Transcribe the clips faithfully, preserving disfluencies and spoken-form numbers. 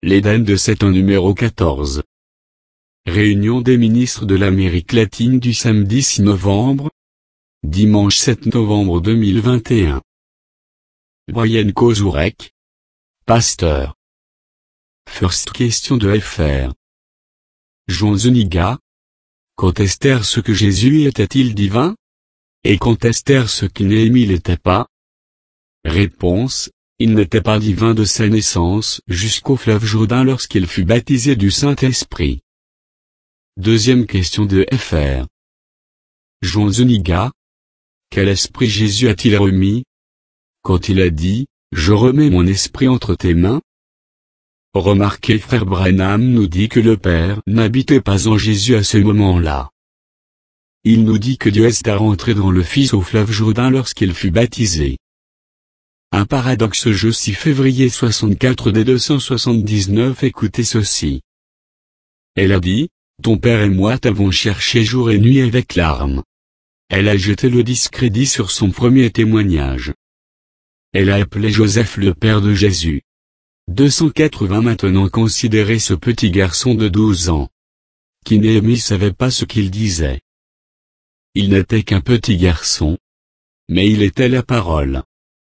L'Éden de sept un numéro quatorze. Réunion des ministres de l'Amérique latine du samedi six novembre. Dimanche sept novembre deux mille vingt et un. Brian Kozurek. Pasteur. First question de F R. Jean Zuniga. Contestèrent ce que Jésus était-il divin? Et contestèrent ce que Néhémie n'était pas? Réponse. Il n'était pas divin de sa naissance jusqu'au fleuve Jourdain lorsqu'il fut baptisé du Saint-Esprit. Deuxième question de F R. Jean Zuniga. Quel esprit Jésus a-t-il remis? Quand il a dit, je remets mon esprit entre tes mains? Remarquez, frère Branham nous dit que le Père n'habitait pas en Jésus à ce moment-là. Il nous dit que Dieu est rentré dans le Fils au fleuve Jourdain lorsqu'il fut baptisé. Un paradoxe je six février soixante-quatre des deux cent soixante-dix-neuf. Écoutez ceci. Elle a dit, ton père et moi t'avons cherché jour et nuit avec larmes. Elle a jeté le discrédit sur son premier témoignage. Elle a appelé Joseph le père de Jésus. deux cent quatre-vingts. Maintenant considérez ce petit garçon de douze ans. Qui Néhémie savait pas ce qu'il disait. Il n'était qu'un petit garçon. Mais il était la parole.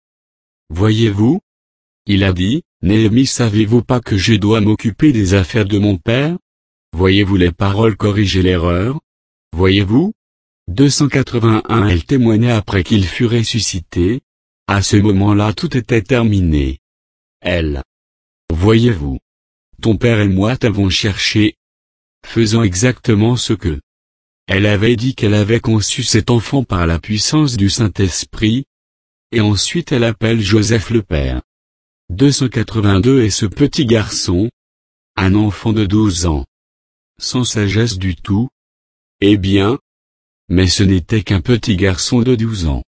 Voyez-vous? Il a dit, Néhémie, savez-vous pas que je dois m'occuper des affaires de mon père? Voyez-vous les paroles corriger l'erreur? Voyez-vous? deux cent quatre-vingt-un. Elle témoignait après qu'il fut ressuscité. À ce moment-là tout était terminé. Elle. Voyez-vous? Ton père et moi t'avons cherché. Faisant exactement ce que elle avait dit qu'elle avait conçu cet enfant par la puissance du Saint-Esprit. Et ensuite elle appelle Joseph le père. deux cent quatre-vingt-deux. Et ce petit garçon, un enfant de douze ans, sans sagesse du tout, eh bien, mais ce n'était qu'un petit garçon de douze ans.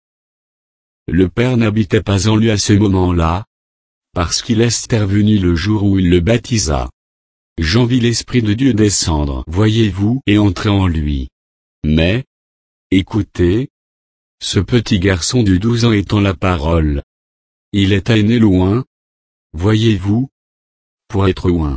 Le Père n'habitait pas en lui à ce moment-là, parce qu'il est intervenu le jour où il le baptisa. Jean vit l'Esprit de Dieu descendre, voyez-vous, et entrer en lui. Mais, écoutez, ce petit garçon de douze ans étant la parole. Il était né loin, voyez-vous, pour être loin.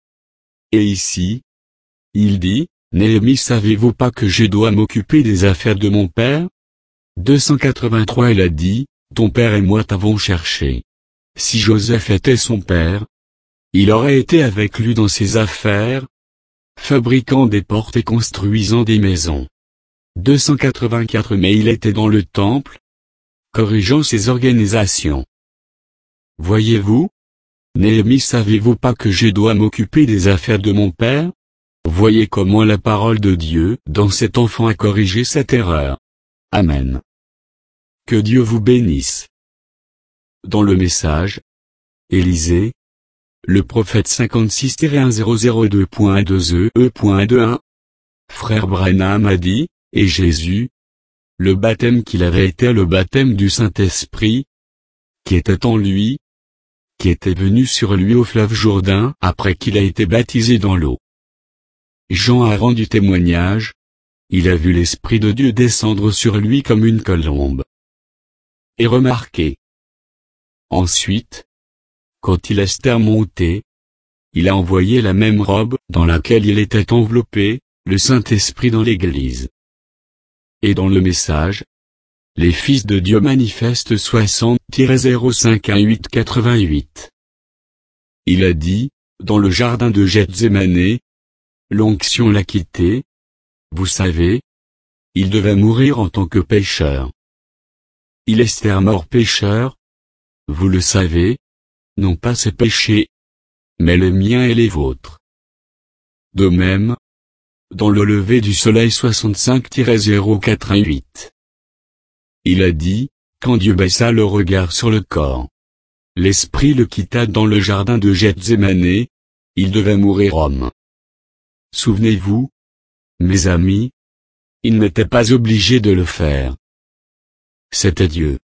Et ici, il dit, Néhémie, savez-vous pas que je dois m'occuper des affaires de mon père? deux cent quatre-vingt-trois. Elle a dit, ton père et moi t'avons cherché. Si Joseph était son père, il aurait été avec lui dans ses affaires, fabriquant des portes et construisant des maisons. deux cent quatre-vingt-quatre. Mais il était dans le temple, corrigeant ses organisations. Voyez-vous? Néhémie, savez-vous pas que je dois m'occuper des affaires de mon père? Voyez comment la parole de Dieu, dans cet enfant, a corrigé cette erreur. Amen. Que Dieu vous bénisse. Dans le message, Élisée, le prophète cinquante-six un zéro zéro deux point deux E E deux un, frère Branham a dit, et Jésus, le baptême qu'il avait été le baptême du Saint-Esprit, qui était en lui, qui était venu sur lui au fleuve Jourdain après qu'il a été baptisé dans l'eau. Jean a rendu témoignage, il a vu l'Esprit de Dieu descendre sur lui comme une colombe. Et remarquez. Ensuite, quand il est remonté, il a envoyé la même robe dans laquelle il était enveloppé, le Saint-Esprit dans l'Église. Et dans le message, les fils de Dieu manifestent soixante zéro cinq un huit quatre-vingt-huit. Il a dit, dans le jardin de Gethsémane, l'onction l'a quitté. Vous savez, il devait mourir en tant que pécheur. Il est mort pécheur. Vous le savez, non pas ses péchés, mais les miens et les vôtres. De même, dans le lever du soleil soixante-cinq zéro quatre-vingt-huit. Il a dit, quand Dieu baissa le regard sur le corps, l'Esprit le quitta dans le jardin de Gethsémane, il devait mourir homme. Souvenez-vous, mes amis, il n'était pas obligé de le faire. C'était Dieu.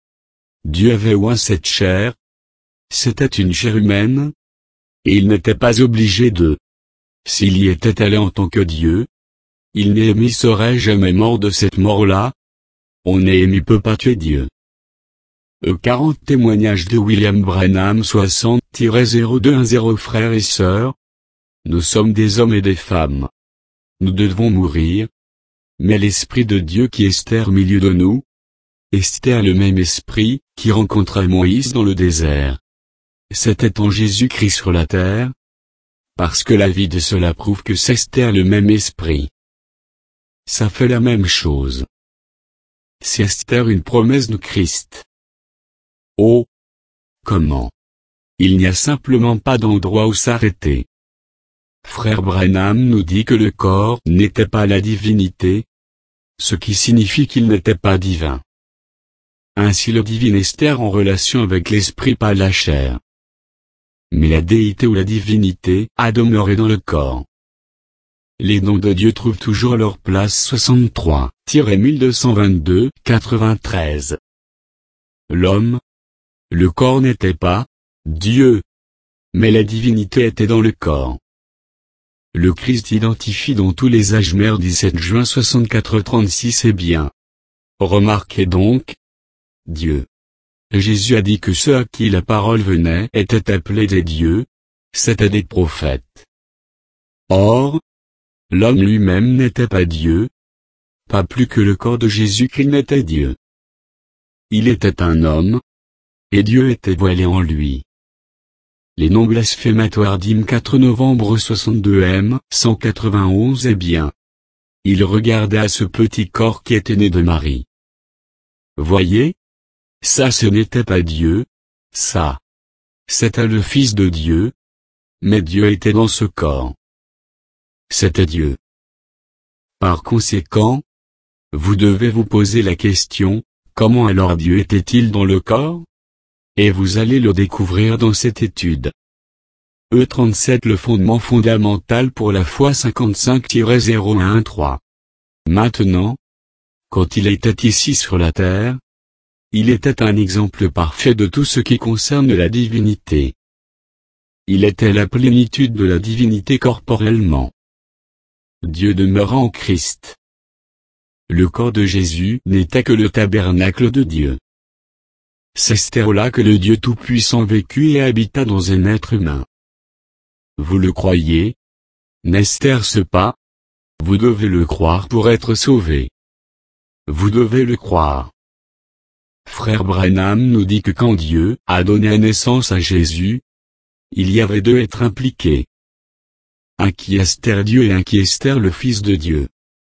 Dieu avait oint cette chair. C'était une chair humaine. Et il n'était pas obligé de. S'il y était allé en tant que Dieu, il Néhémie serait jamais mort de cette mort-là. On Néhémie peut pas tuer Dieu. E quarante témoignages de William Branham soixante zéro deux un zéro Frères et sœurs, nous sommes des hommes et des femmes. Nous devons mourir. Mais l'Esprit de Dieu qui est au milieu de nous, Esther le même esprit, qui rencontra Moïse dans le désert. C'était en Jésus-Christ sur la terre. Parce que la vie de cela prouve que c'est Esther le même esprit. Ça fait la même chose. C'est Esther une promesse de Christ. Oh! Comment? Il n'y a simplement pas d'endroit où s'arrêter. Frère Branham nous dit que le corps n'était pas la divinité, ce qui signifie qu'il n'était pas divin. Ainsi le divin Esther en relation avec l'esprit pas la chair. Mais la déité ou la divinité a demeuré dans le corps. Les dons de Dieu trouvent toujours leur place soixante-trois mille deux cent vingt-deux quatre-vingt-treize. L'homme, le corps n'était pas Dieu, mais la divinité était dans le corps. Le Christ identifie dans tous les âges mère dix-sept juin soixante-quatre trente-six et bien. Remarquez donc, Dieu. Jésus a dit que ceux à qui la parole venait étaient appelés des dieux, c'étaient des prophètes. Or, l'homme lui-même n'était pas Dieu, pas plus que le corps de Jésus-Christ n'était Dieu. Il était un homme, et Dieu était voilé en lui. Les noms blasphématoires d'hymne quatre novembre soixante-deux M cent quatre-vingt-onze et bien. Il regardait à ce petit corps qui était né de Marie. Voyez? Ça ce n'était pas Dieu, ça. C'était le Fils de Dieu. Mais Dieu était dans ce corps. C'était Dieu. Par conséquent, vous devez vous poser la question, comment alors Dieu était-il dans le corps? Et vous allez le découvrir dans cette étude. E trente-sept Le fondement fondamental pour la foi cinquante-cinq zéro un trois. Maintenant, quand il était ici sur la terre, il était un exemple parfait de tout ce qui concerne la divinité. Il était la plénitude de la divinité corporellement. Dieu demeura en Christ. Le corps de Jésus n'était que le tabernacle de Dieu. C'est là que le Dieu Tout-Puissant vécut et habita dans un être humain. Vous le croyez? N'est-ce pas? Vous devez le croire pour être sauvé. Vous devez le croire. Frère Branham nous dit que quand Dieu a donné naissance à Jésus, il y avait deux êtres impliqués. Un qui est Dieu et un qui est le Fils de Dieu.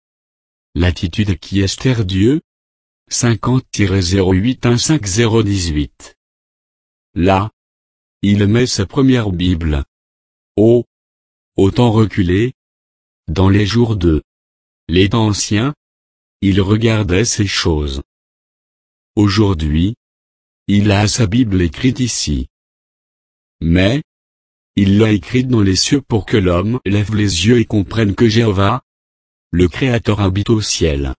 L'attitude qui est Dieu? cinquante zéro huit un cinq zéro dix-huit. Là, il met sa première Bible. Oh! Au temps reculé. Dans les jours de l'état ancien, il regardait ces choses. Aujourd'hui, il a sa Bible écrite ici. Mais, il l'a écrite dans les cieux pour que l'homme lève les yeux et comprenne que Jéhovah, le Créateur habite au ciel.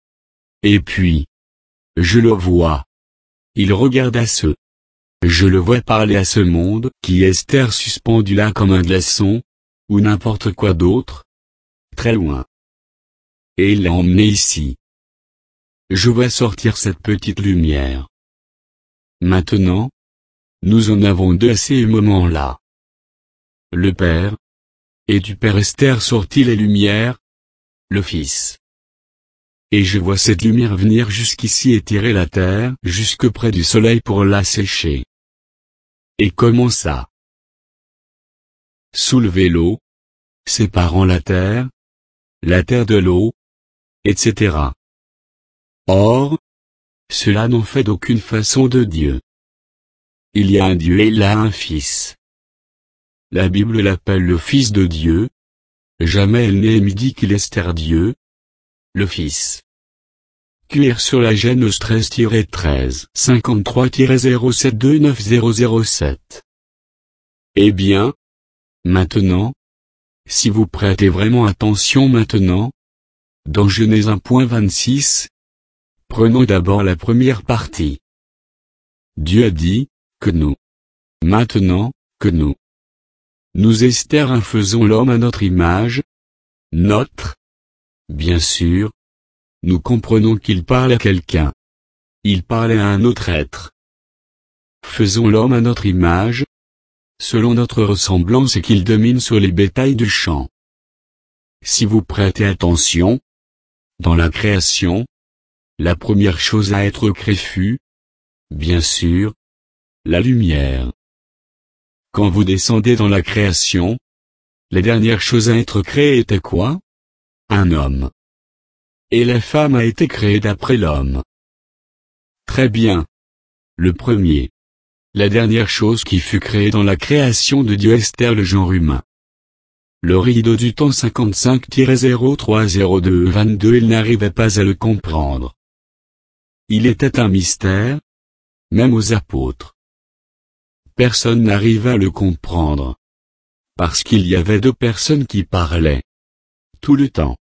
Et puis, je le vois. Il regarde à ce. Je le vois parler à ce monde qui est suspendu là comme un glaçon, ou n'importe quoi d'autre, très loin. Et il l'a emmené ici. Je vois sortir cette petite lumière. Maintenant, nous en avons deux à ces moments-là. Le Père. Et du Père Esther sortit les lumières. Le Fils. Et je vois cette lumière venir jusqu'ici et tirer la terre jusque près du soleil pour la sécher. Et comment ça? Soulever l'eau, séparant la terre, la terre de l'eau, et cetera. Or, cela n'en fait d'aucune façon de Dieu. Il y a un Dieu et il a un Fils. La Bible l'appelle le Fils de Dieu. Jamais elle n'est dit qu'il est Dieu. Le Fils. Cuire sur la Genèse treize treize cinquante-trois zéro sept deux neuf zéro zéro sept. Eh bien, maintenant, si vous prêtez vraiment attention maintenant, dans Genèse un vingt-six, prenons d'abord la première partie. Dieu a dit, que nous. Maintenant, que nous. Nous Esther faisons l'homme à notre image. Notre. Bien sûr. Nous comprenons qu'il parle à quelqu'un. Il parlait à un autre être. Faisons l'homme à notre image. selon notre ressemblance et qu'il domine sur les bétails du champ. Si vous prêtez attention, dans la création, la première chose à être créée fut, bien sûr, la lumière. Quand vous descendez dans la création, les dernières choses à être créées étaient quoi? Un homme. Et la femme a été créée d'après l'homme. Très bien. Le premier. La dernière chose qui fut créée dans la création de Dieu est le genre humain. Le rideau du temps cinquante-cinq zéro trois zéro deux vingt-deux il n'arrivait pas à le comprendre. Il était un mystère, même aux apôtres. Personne n'arriva à le comprendre. Parce qu'il y avait deux personnes qui parlaient. Tout le temps.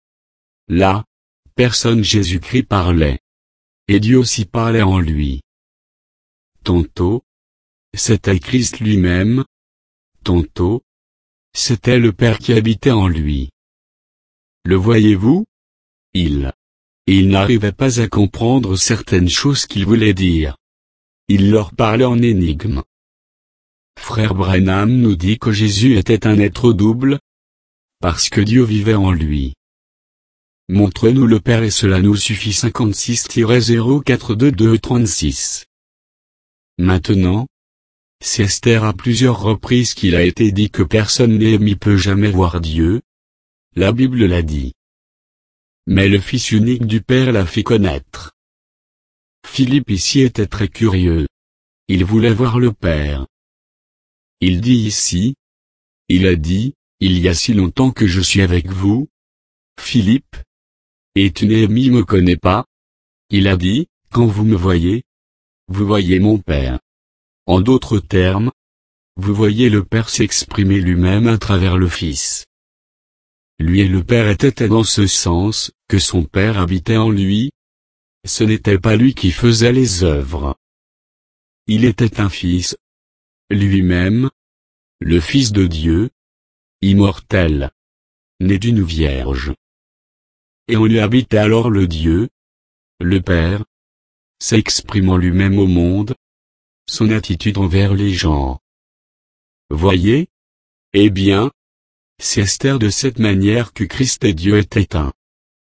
Là, personne Jésus-Christ parlait. Et Dieu aussi parlait en lui. Tantôt, c'était Christ lui-même. Tantôt, c'était le Père qui habitait en lui. Le voyez-vous? Il. Et il n'arrivait pas à comprendre certaines choses qu'il voulait dire. Il leur parlait en énigme. Frère Branham nous dit que Jésus était un être double, parce que Dieu vivait en lui. Montre-nous le Père et cela nous suffit cinquante-six zéro quatre deux deux trente-six. Maintenant, c'est Esther à plusieurs reprises qu'il a été dit que personne n'aimé peut jamais voir Dieu. La Bible l'a dit. Mais le Fils unique du Père l'a fait connaître. Philippe ici était très curieux. Il voulait voir le Père. Il dit ici, il a dit, il y a si longtemps que je suis avec vous, Philippe, et tu ne me connais pas. Il a dit, quand vous me voyez, vous voyez mon Père. En d'autres termes, vous voyez le Père s'exprimer lui-même à travers le Fils. Lui et le Père étaient dans ce sens, que son Père habitait en lui. Ce n'était pas lui qui faisait les œuvres. Il était un Fils. Lui-même, le Fils de Dieu, immortel, né d'une vierge. Et en lui habitait alors le Dieu, le Père, s'exprimant lui-même au monde, son attitude envers les gens. Voyez? Eh bien, c'est Esther de cette manière que Christ et Dieu étaient un.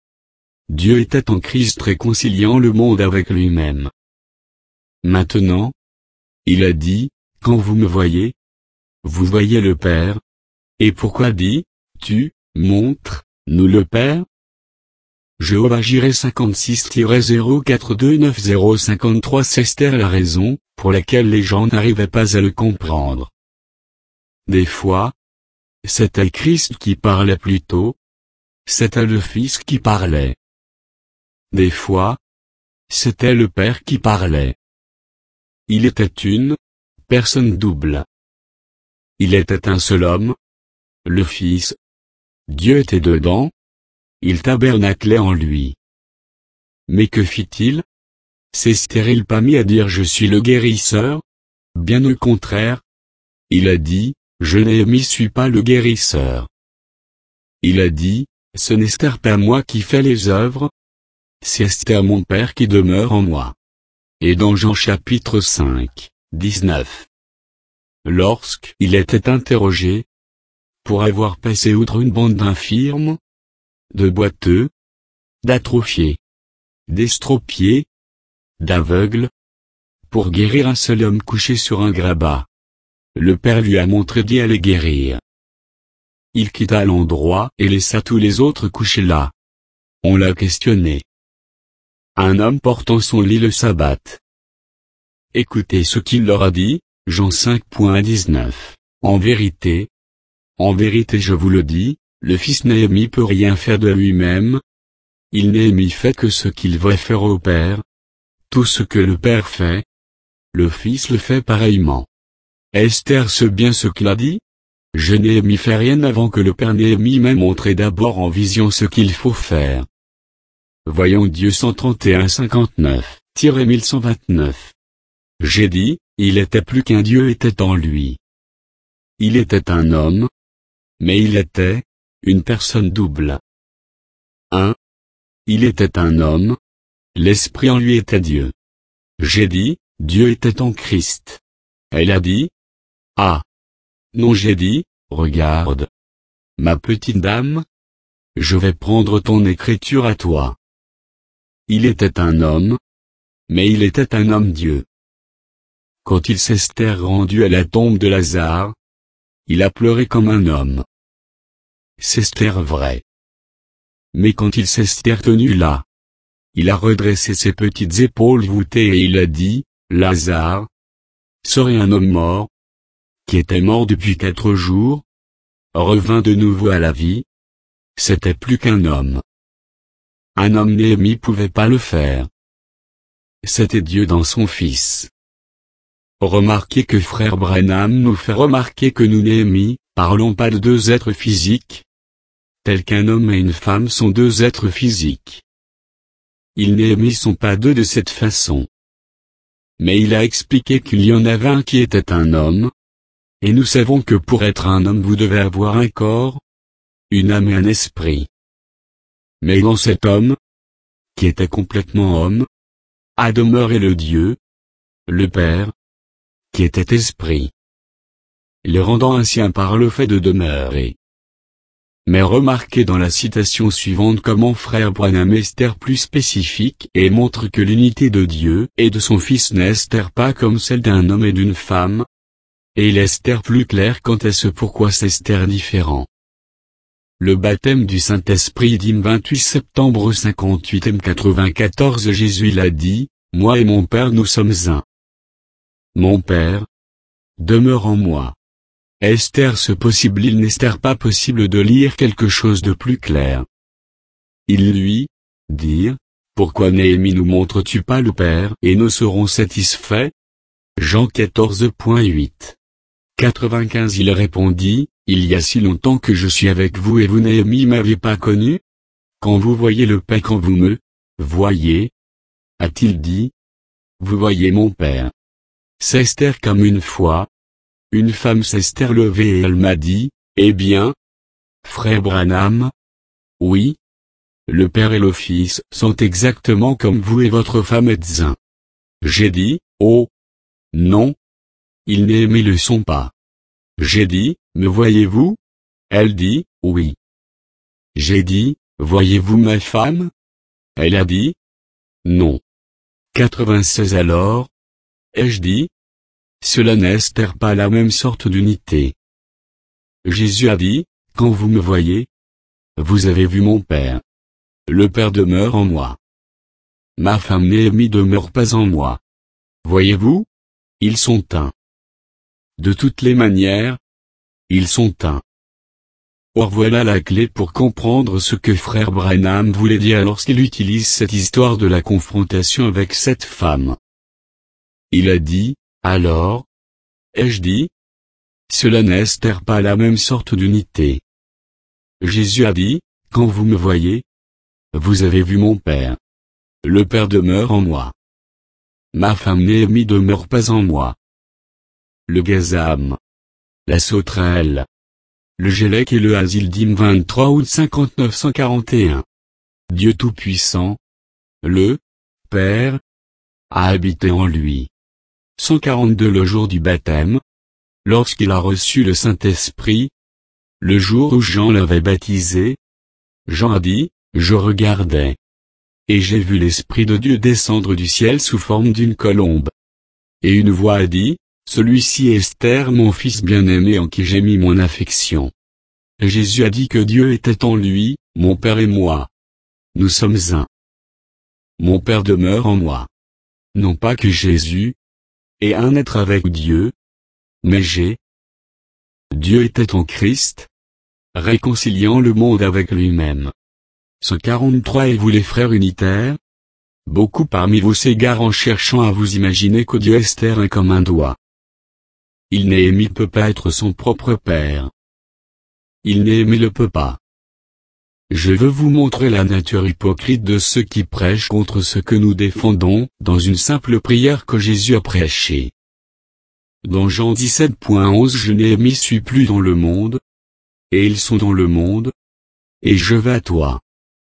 Dieu était en Christ réconciliant le monde avec lui-même. Maintenant, il a dit, quand vous me voyez, vous voyez le Père. Et pourquoi dis-tu, montre, nous le Père? Jéhovah Jireh cinquante-six zéro quatre deux neuf zéro cinquante-trois c'est Esther la raison, pour laquelle les gens n'arrivaient pas à le comprendre. Des fois, c'était Christ qui parlait plutôt. C'était le Fils qui parlait. Des fois, c'était le Père qui parlait. Il était une personne double. Il était un seul homme, le Fils. Dieu était dedans. Il tabernaclait en lui. Mais que fit-il? S'est-il pas mis à dire je suis le guérisseur? Bien au contraire. Il a dit, je ne suis pas le guérisseur. Il a dit, ce n'est Esther pas moi qui fais les œuvres. C'est Esther mon Père qui demeure en moi. Et dans Jean chapitre cinq, dix-neuf. Lorsqu'il était interrogé, pour avoir passé outre une bande d'infirmes, de boiteux, d'atrophiés, d'estropiés, d'aveugles, pour guérir un seul homme couché sur un grabat. Le Père lui a montré d'y aller guérir. Il quitta l'endroit et laissa tous les autres couchés là. On l'a questionné. Un homme portant son lit le sabbat. Écoutez ce qu'il leur a dit, Jean cinq dix-neuf. En vérité, en vérité je vous le dis, le Fils Néhémie peut rien faire de lui-même. Il Néhémie fait que ce qu'il veut faire au Père. Tout ce que le Père fait, le Fils le fait pareillement. Esther sait bien ce qu'il a dit. Je Néhémie fait rien avant que le Père Néhémie m'ait montré d'abord en vision ce qu'il faut faire. Voyons Dieu cent trente et un cinquante-neuf, mille cent vingt-neuf. J'ai dit, il était plus qu'un Dieu était en lui. Il était un homme, mais il était une personne double. un. Il était un homme, l'Esprit en lui était Dieu. J'ai dit, Dieu était en Christ. Elle a dit, ah, Non, j'ai dit, regarde. Ma petite dame, je vais prendre ton écriture à toi. Il était un homme, mais il était un homme-dieu. Quand il s'était rendu à la tombe de Lazare, il a pleuré comme un homme. C'était vrai. Mais quand il s'était tenu là, il a redressé ses petites épaules voûtées et il a dit, Lazare, serait un homme mort, qui était mort depuis quatre jours, revint de nouveau à la vie. C'était plus qu'un homme. Un homme Néhémie pouvait pas le faire. C'était Dieu dans son Fils. Remarquez que frère Branham nous fait remarquer que nous Néhémie, parlons pas de deux êtres physiques, tels qu'un homme et une femme sont deux êtres physiques. Ils Néhémie sont pas deux de cette façon. Mais il a expliqué qu'il y en avait un qui était un homme, et nous savons que pour être un homme vous devez avoir un corps, une âme et un esprit. Mais dans cet homme, qui était complètement homme, a demeuré le Dieu, le Père, qui était esprit, le rendant ainsi un par le fait de demeurer. Mais remarquez dans la citation suivante comment frère Branham est plus spécifique et montre que l'unité de Dieu et de son Fils n'est pas comme celle d'un homme et d'une femme, et il est plus clair quant à ce pourquoi c'est différent. Le baptême du Saint-Esprit d'Im vingt-huit septembre cinquante-huit M quatre-vingt-quatorze Jésus l'a dit, moi et mon Père nous sommes un. Mon Père demeure en moi. Est-ce ce possible? Il n'est pas possible de lire quelque chose de plus clair. Il lui dire, pourquoi Néhémie nous montres-tu pas le Père et nous serons satisfaits? Jean quatorze huit. quatre-vingt-quinze Il répondit, il y a si longtemps que je suis avec vous et vous Néhémie m'avez pas connu? Quand vous voyez le Père quand vous me voyez, a-t-il dit, vous voyez mon Père. S'ester comme une fois, une femme s'ester levée et elle m'a dit, eh bien, frère Branham, oui, le Père et le Fils sont exactement comme vous et votre femme êtes un. J'ai dit, oh, non, ils Néhémie le sont pas. J'ai dit, me voyez-vous? Elle dit, oui. J'ai dit, voyez-vous ma femme? Elle a dit, non. quatre-vingt-seize Alors, ai-je dit, cela n'est pas la même sorte d'unité. Jésus a dit, quand vous me voyez, vous avez vu mon Père. Le Père demeure en moi. Ma femme Néhémie demeure pas en moi. Voyez-vous? Ils sont un. De toutes les manières, ils sont un. Or voilà la clé pour comprendre ce que frère Branham voulait dire lorsqu'il utilise cette histoire de la confrontation avec cette femme. Il a dit, alors, ai-je dit, cela n'est pas la même sorte d'unité. Jésus a dit, quand vous me voyez, vous avez vu mon Père. Le Père demeure en moi. Ma femme Néhémie demeure pas en moi. Le gazam, la sauterelle, le gélec et le asile d'Im vingt-trois août cinquante-neuf cent quarante et un. Dieu Tout-Puissant, le Père, a habité en lui. cent quarante-deux Le jour du baptême, lorsqu'il a reçu le Saint-Esprit, le jour où Jean l'avait baptisé, Jean a dit, je regardais, et j'ai vu l'Esprit de Dieu descendre du ciel sous forme d'une colombe. Et une voix a dit, celui-ci est Esther mon fils bien-aimé en qui j'ai mis mon affection. Et Jésus a dit que Dieu était en lui, mon Père et moi. Nous sommes un. Mon Père demeure en moi. Non pas que Jésus est un être avec Dieu, mais j'ai. Dieu était en Christ, réconciliant le monde avec lui-même. cent quarante-trois Et vous les frères unitaires? Beaucoup parmi vous s'égarent en cherchant à vous imaginer que Dieu est un comme un doigt. Il Néhémie peut pas être son propre père. Il Néhémie le peut pas. Je veux vous montrer la nature hypocrite de ceux qui prêchent contre ce que nous défendons, dans une simple prière que Jésus a prêchée. Dans Jean dix-sept onze Je Néhémie suis plus dans le monde, et ils sont dans le monde, et je vais à toi.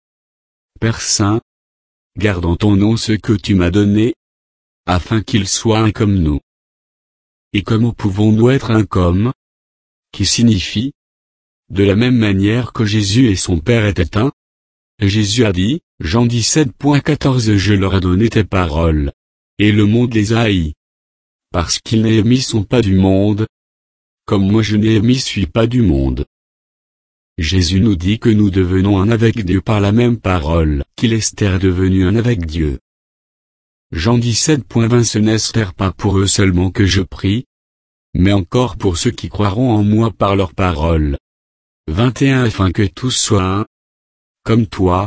Père Saint, garde en ton nom ce que tu m'as donné, afin qu'ils soient un comme nous. Et comment pouvons-nous être un comme? qui signifie « de la même manière que Jésus et son Père étaient un ». Jésus a dit, Jean dix-sept, quatorze, je leur ai donné tes paroles, et le monde les a haïs. Parce qu'ils n'aiment sont pas du monde, comme moi je n'aime suis pas du monde. Jésus nous dit que nous devenons un avec Dieu par la même parole qu'il est devenu un avec Dieu. Jean dix-sept, vingt Ce n'est pas pour eux seulement que je prie, mais encore pour ceux qui croiront en moi par leur parole. vingt et un Afin que tous soient un, comme toi,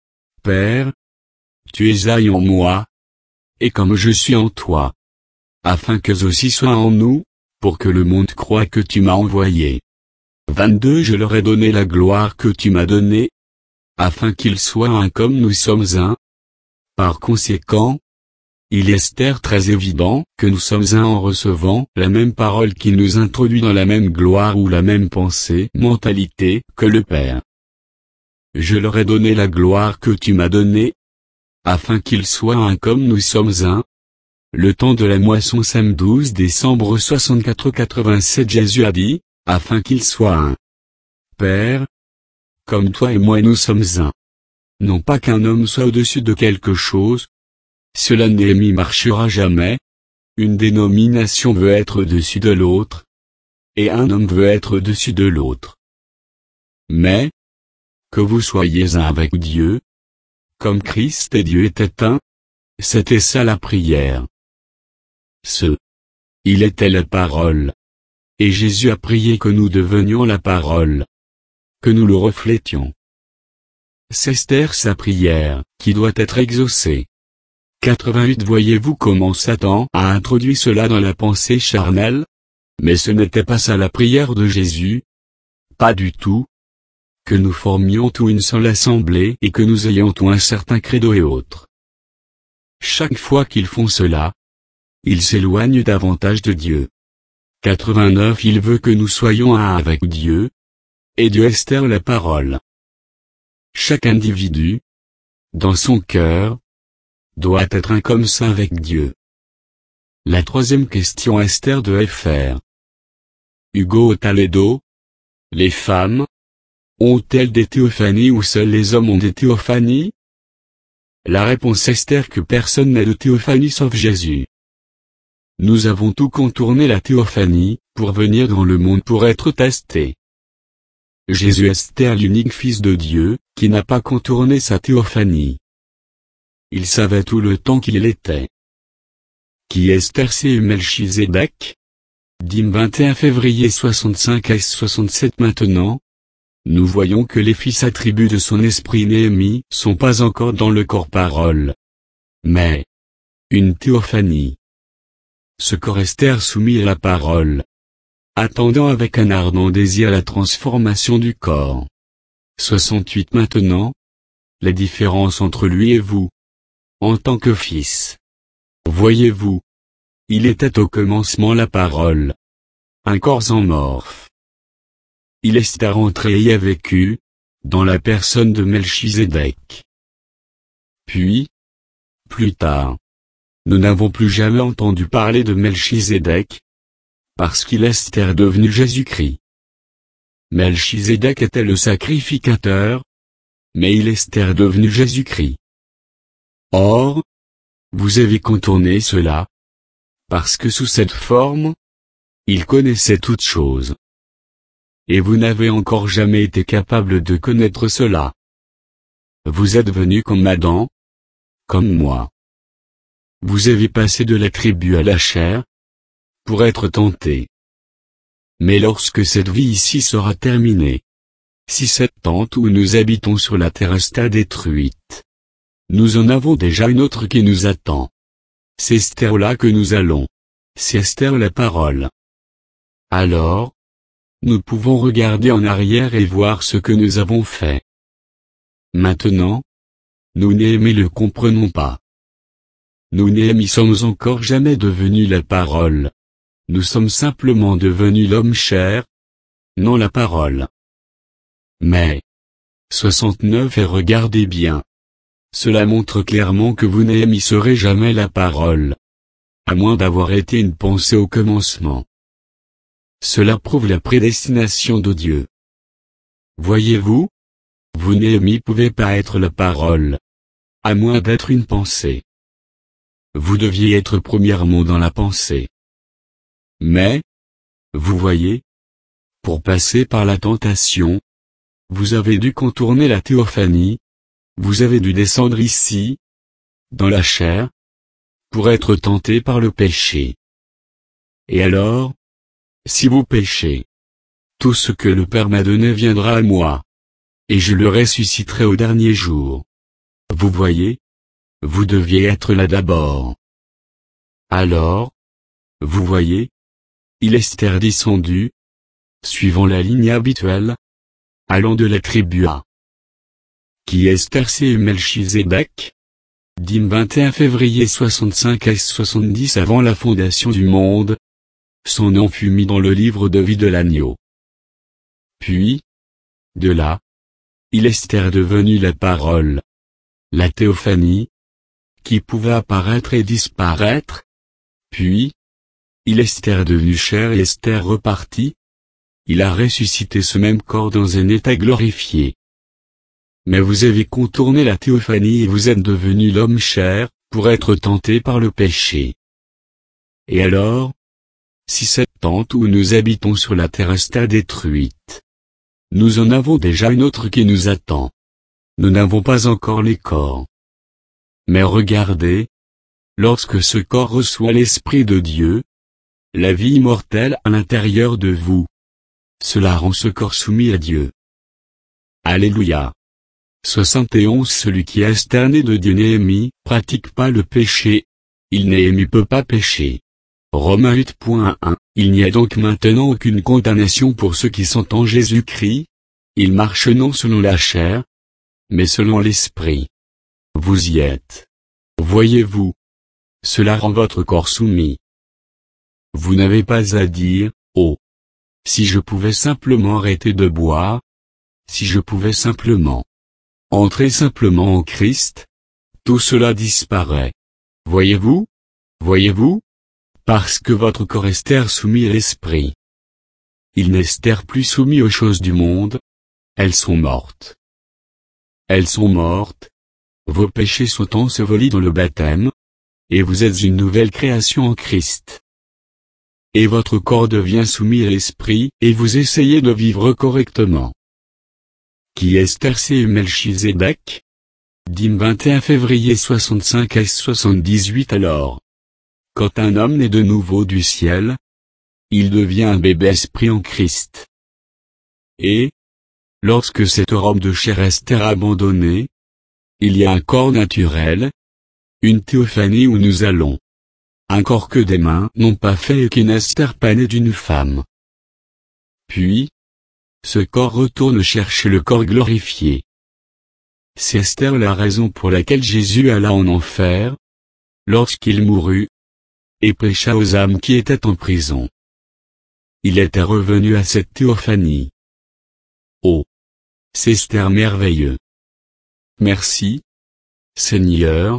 Père, tu es un en moi, et comme je suis en toi, afin qu'eux aussi soient en nous, pour que le monde croie que tu m'as envoyé. vingt-deux Je leur ai donné la gloire que tu m'as donnée, afin qu'ils soient un comme nous sommes un. Par conséquent, il est très évident que nous sommes un en recevant la même parole qui nous introduit dans la même gloire ou la même pensée, mentalité, que le Père. Je leur ai donné la gloire que tu m'as donnée, afin qu'ils soient un comme nous sommes un. Le temps de la moisson samedi douze décembre soixante-quatre quatre-vingt-sept Jésus a dit, afin qu'ils soient un. Père, comme toi et moi nous sommes un. Non pas qu'un homme soit au-dessus de quelque chose. Cela n'y marchera jamais. Une dénomination veut être au-dessus de l'autre. Et un homme veut être au-dessus de l'autre. Mais, que vous soyez un avec Dieu, comme Christ et Dieu étaient un, c'était ça la prière. Ce. Il était la parole. Et Jésus a prié que nous devenions la parole. Que nous le reflétions. C'est sa prière, qui doit être exaucée. quatre-vingt-huit Voyez-vous comment Satan a introduit cela dans la pensée charnelle? Mais ce n'était pas ça la prière de Jésus. Pas du tout. Que nous formions tout une seule assemblée et que nous ayons tout un certain credo et autres. Chaque fois qu'ils font cela, ils s'éloignent davantage de Dieu. quatre-vingt-neuf Il veut que nous soyons un avec Dieu, et Dieu est la parole. Chaque individu, dans son cœur, doit être un comme ça avec Dieu. La troisième question Esther de F R. Hugo Toledo. Les femmes ont-elles des théophanies ou seuls les hommes ont des théophanies? La réponse Esther que personne n'a de théophanie sauf Jésus. Nous avons tout contourné la théophanie, pour venir dans le monde pour être testé. Jésus est l'unique Fils de Dieu, qui n'a pas contourné sa théophanie. Il savait tout le temps qu'il l'était. Qui est c'est Melchizedek? Dîme vingt et un février soixante-cinq à soixante-sept Maintenant, nous voyons que les fils attributs de son esprit Néhémie sont pas encore dans le corps parole. Mais, une théophanie. Ce corps Esther soumis à la parole. Attendant avec un ardent désir la transformation du corps. soixante-huit Maintenant, la différence entre lui et vous. En tant que fils. Voyez-vous. Il était au commencement la parole. Un corps en morphe. Il est rentré et y a vécu, dans la personne de Melchizedek. Puis, plus tard, nous n'avons plus jamais entendu parler de Melchizedek, parce qu'il est devenu Jésus-Christ. Melchizedek était le sacrificateur, mais il est devenu Jésus-Christ. Or, vous avez contourné cela, parce que sous cette forme, il connaissait toutes choses. Et vous n'avez encore jamais été capable de connaître cela. Vous êtes venu comme Adam, comme moi. Vous avez passé de la tribu à la chair, pour être tenté. Mais lorsque cette vie ici sera terminée, si cette tente où nous habitons sur la terre est détruite, nous en avons déjà une autre qui nous attend. C'est Esther là que nous allons. C'est Esther la parole. Alors, nous pouvons regarder en arrière et voir ce que nous avons fait. Maintenant, nous Néhémie le comprenons pas. Nous Néhémie sommes encore jamais devenus la parole. Nous sommes simplement devenus l'homme cher, non la parole. Mais, soixante-neuf et regardez bien. Cela montre clairement que vous Néhémie serez jamais la parole. À moins d'avoir été une pensée au commencement. Cela prouve la prédestination de Dieu. Voyez-vous? Vous Néhémie pouvez pas être la parole. À moins d'être une pensée. Vous deviez être premièrement dans la pensée. Mais, vous voyez, pour passer par la tentation, vous avez dû contourner la théophanie, vous avez dû descendre ici, dans la chair, pour être tenté par le péché. Et alors, si vous péchez, tout ce que le Père m'a donné viendra à moi, et je le ressusciterai au dernier jour. Vous voyez? Vous deviez être là d'abord. Alors, vous voyez? Il est descendu, suivant la ligne habituelle, allant de la tribu A. Qui Esther c'est Melchizedek? Dîme vingt et un février soixante-cinq à soixante-dix avant la fondation du monde. Son nom fut mis dans le livre de vie de l'agneau. Puis, de là, il est devenu la parole, la théophanie, qui pouvait apparaître et disparaître. Puis, il est devenu chair et Esther repartit. Il a ressuscité ce même corps dans un état glorifié. Mais vous avez contourné la théophanie et vous êtes devenu l'homme chair, pour être tenté par le péché. Et alors, si cette tente où nous habitons sur la terre est détruite, nous en avons déjà une autre qui nous attend. Nous n'avons pas encore les corps. Mais regardez, lorsque ce corps reçoit l'Esprit de Dieu, la vie immortelle à l'intérieur de vous, cela rend ce corps soumis à Dieu. Alléluia. soixante et onze Celui qui est né de Dieu Néhémie, pratique pas le péché. Il Néhémie peut pas pécher. Romains huit point un Il n'y a donc maintenant aucune condamnation pour ceux qui sont en Jésus-Christ. Ils marchent non selon la chair, mais selon l'Esprit. Vous y êtes. Voyez-vous? Cela rend votre corps soumis. Vous n'avez pas à dire, oh, si je pouvais simplement arrêter de boire, si je pouvais simplement entrer simplement en Christ, tout cela disparaît. Voyez-vous? Voyez-vous? Parce que votre corps est soumis à l'Esprit. Il n'est plus soumis aux choses du monde. Elles sont mortes. Elles sont mortes. Vos péchés sont ensevelis dans le baptême, et vous êtes une nouvelle création en Christ. Et votre corps devient soumis à l'Esprit, et vous essayez de vivre correctement. Qui Esther c'est Melchizedek? Dîme vingt et un février soixante-cinq à soixante-dix-huit Alors, quand un homme naît de nouveau du ciel, il devient un bébé esprit en Christ. Et, lorsque cette robe de chair est abandonnée, il y a un corps naturel, une théophanie où nous allons. Un corps que des mains n'ont pas fait et qui n'est pas né d'une femme. Puis, ce corps retourne chercher le corps glorifié. C'est Esther la raison pour laquelle Jésus alla en enfer, lorsqu'il mourut, et prêcha aux âmes qui étaient en prison. Il était revenu à cette théophanie. Oh! C'est Esther merveilleux. Merci, Seigneur.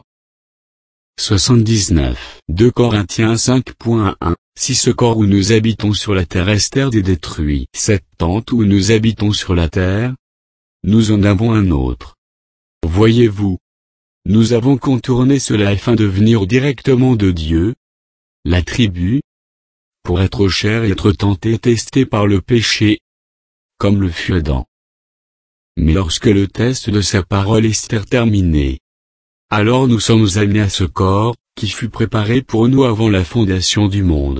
soixante-dix-neuf deux Corinthiens cinq point un Si ce corps où nous habitons sur la terre est détruit, cette tente où nous habitons sur la terre, nous en avons un autre. Voyez-vous, nous avons contourné cela afin de venir directement de Dieu, la tribu, pour être cher et être tenté et testé par le péché, comme le fut Adam. Mais lorsque le test de sa parole est terminé, alors nous sommes amenés à ce corps, qui fut préparé pour nous avant la fondation du monde.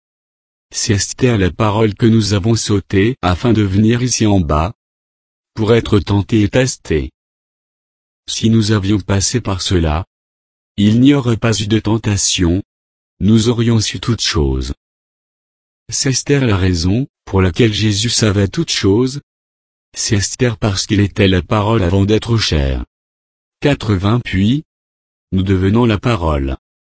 C'est Esther la parole que nous avons sautée afin de venir ici en bas, pour être tentés et testés. Si nous avions passé par cela, il n'y aurait pas eu de tentation, nous aurions su toutes choses. C'est Esther la raison, pour laquelle Jésus savait toutes choses. C'est Esther parce qu'il était la parole avant d'être chair. quatre-vingts Puis, nous devenons la parole.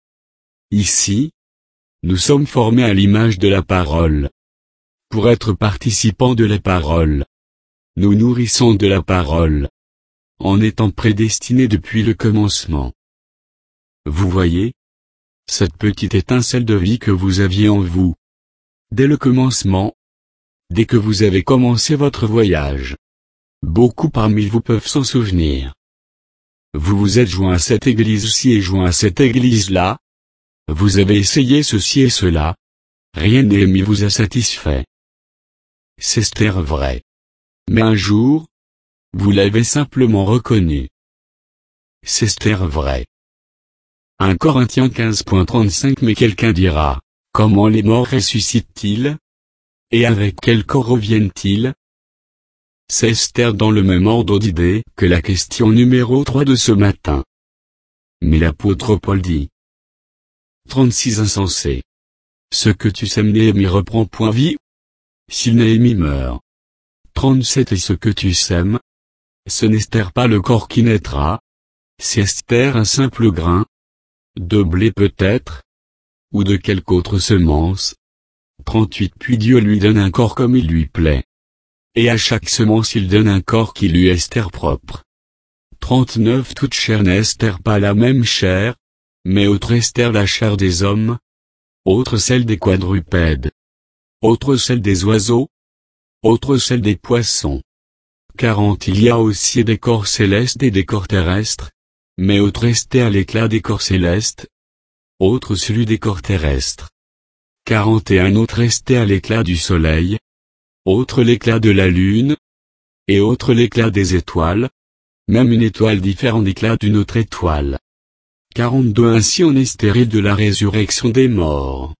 Ici, nous sommes formés à l'image de la parole. Pour être participants de la parole, nous nourrissons de la parole, en étant prédestinés depuis le commencement. Vous voyez, cette petite étincelle de vie que vous aviez en vous, Dès le commencement, dès que vous avez commencé votre voyage, beaucoup parmi vous peuvent s'en souvenir. Vous vous êtes joint à cette église-ci et joint à cette église-là. Vous avez essayé ceci et cela. Rien n'est vous a satisfait. C'est vrai. Mais un jour, vous l'avez simplement reconnu. C'est vrai. un Corinthiens quinze trente-cinq. Mais quelqu'un dira, comment les morts ressuscitent-ils? Et avec quel corps reviennent-ils? C'est Esther dans le même ordre d'idées que la question numéro trois de ce matin. Mais l'apôtre Paul dit. trente-six Insensé. Ce que tu sèmes Néhémie reprend point vie. Si Néhémie meurt. trente-sept Et ce que tu sèmes, ce n'Esther pas le corps qui naîtra. C'est Esther un simple grain. De blé peut-être. Ou de quelque autre semence. trente-huit Puis Dieu lui donne un corps comme il lui plaît. Et à chaque semence il donne un corps qui lui est Esther propre. trente-neuf Toute chair n'Esther pas la même chair. Mais autre Esther la chair des hommes. Autre celle des quadrupèdes. Autre celle des oiseaux. Autre celle des poissons. quarante Il y a aussi des corps célestes et des corps terrestres. Mais autre Esther l'éclat des corps célestes. Autre celui des corps terrestres. quarante Et un autre Esther l'éclat du soleil. Autre l'éclat de la lune. Et autre l'éclat des étoiles. Même une étoile diffère en éclat d'une autre étoile. quarante-deux Ainsi en est stérile de la résurrection des morts.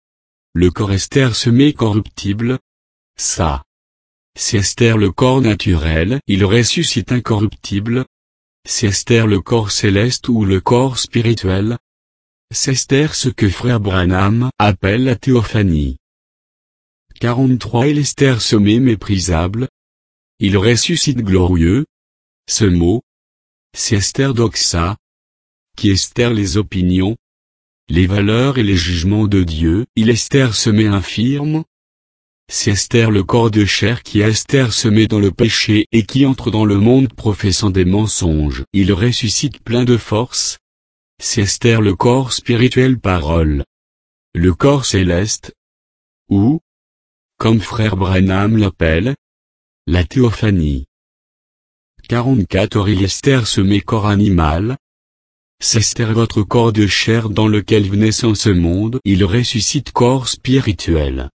Le corps Esther semé corruptible. Ça. C'est Esther le corps naturel, il ressuscite incorruptible. C'est Esther le corps céleste ou le corps spirituel. C'est Esther ce que frère Branham appelle la théophanie. quarante-trois Et l'Esther semé méprisable. Il ressuscite glorieux. Ce mot. C'est Esther doxa. Qui Esther les opinions, les valeurs et les jugements de Dieu. Il Esther semé infirme. C'est Esther le corps de chair qui Esther semé dans le péché et qui entre dans le monde professant des mensonges. Il ressuscite plein de force. C'est Esther le corps spirituel parole. Le corps céleste. Ou, comme frère Branham l'appelle, la théophanie. quarante-quatre Or il Esther semé corps animal. C'est Esther votre corps de chair dans lequel venait sans ce monde. Il ressuscite corps spirituel.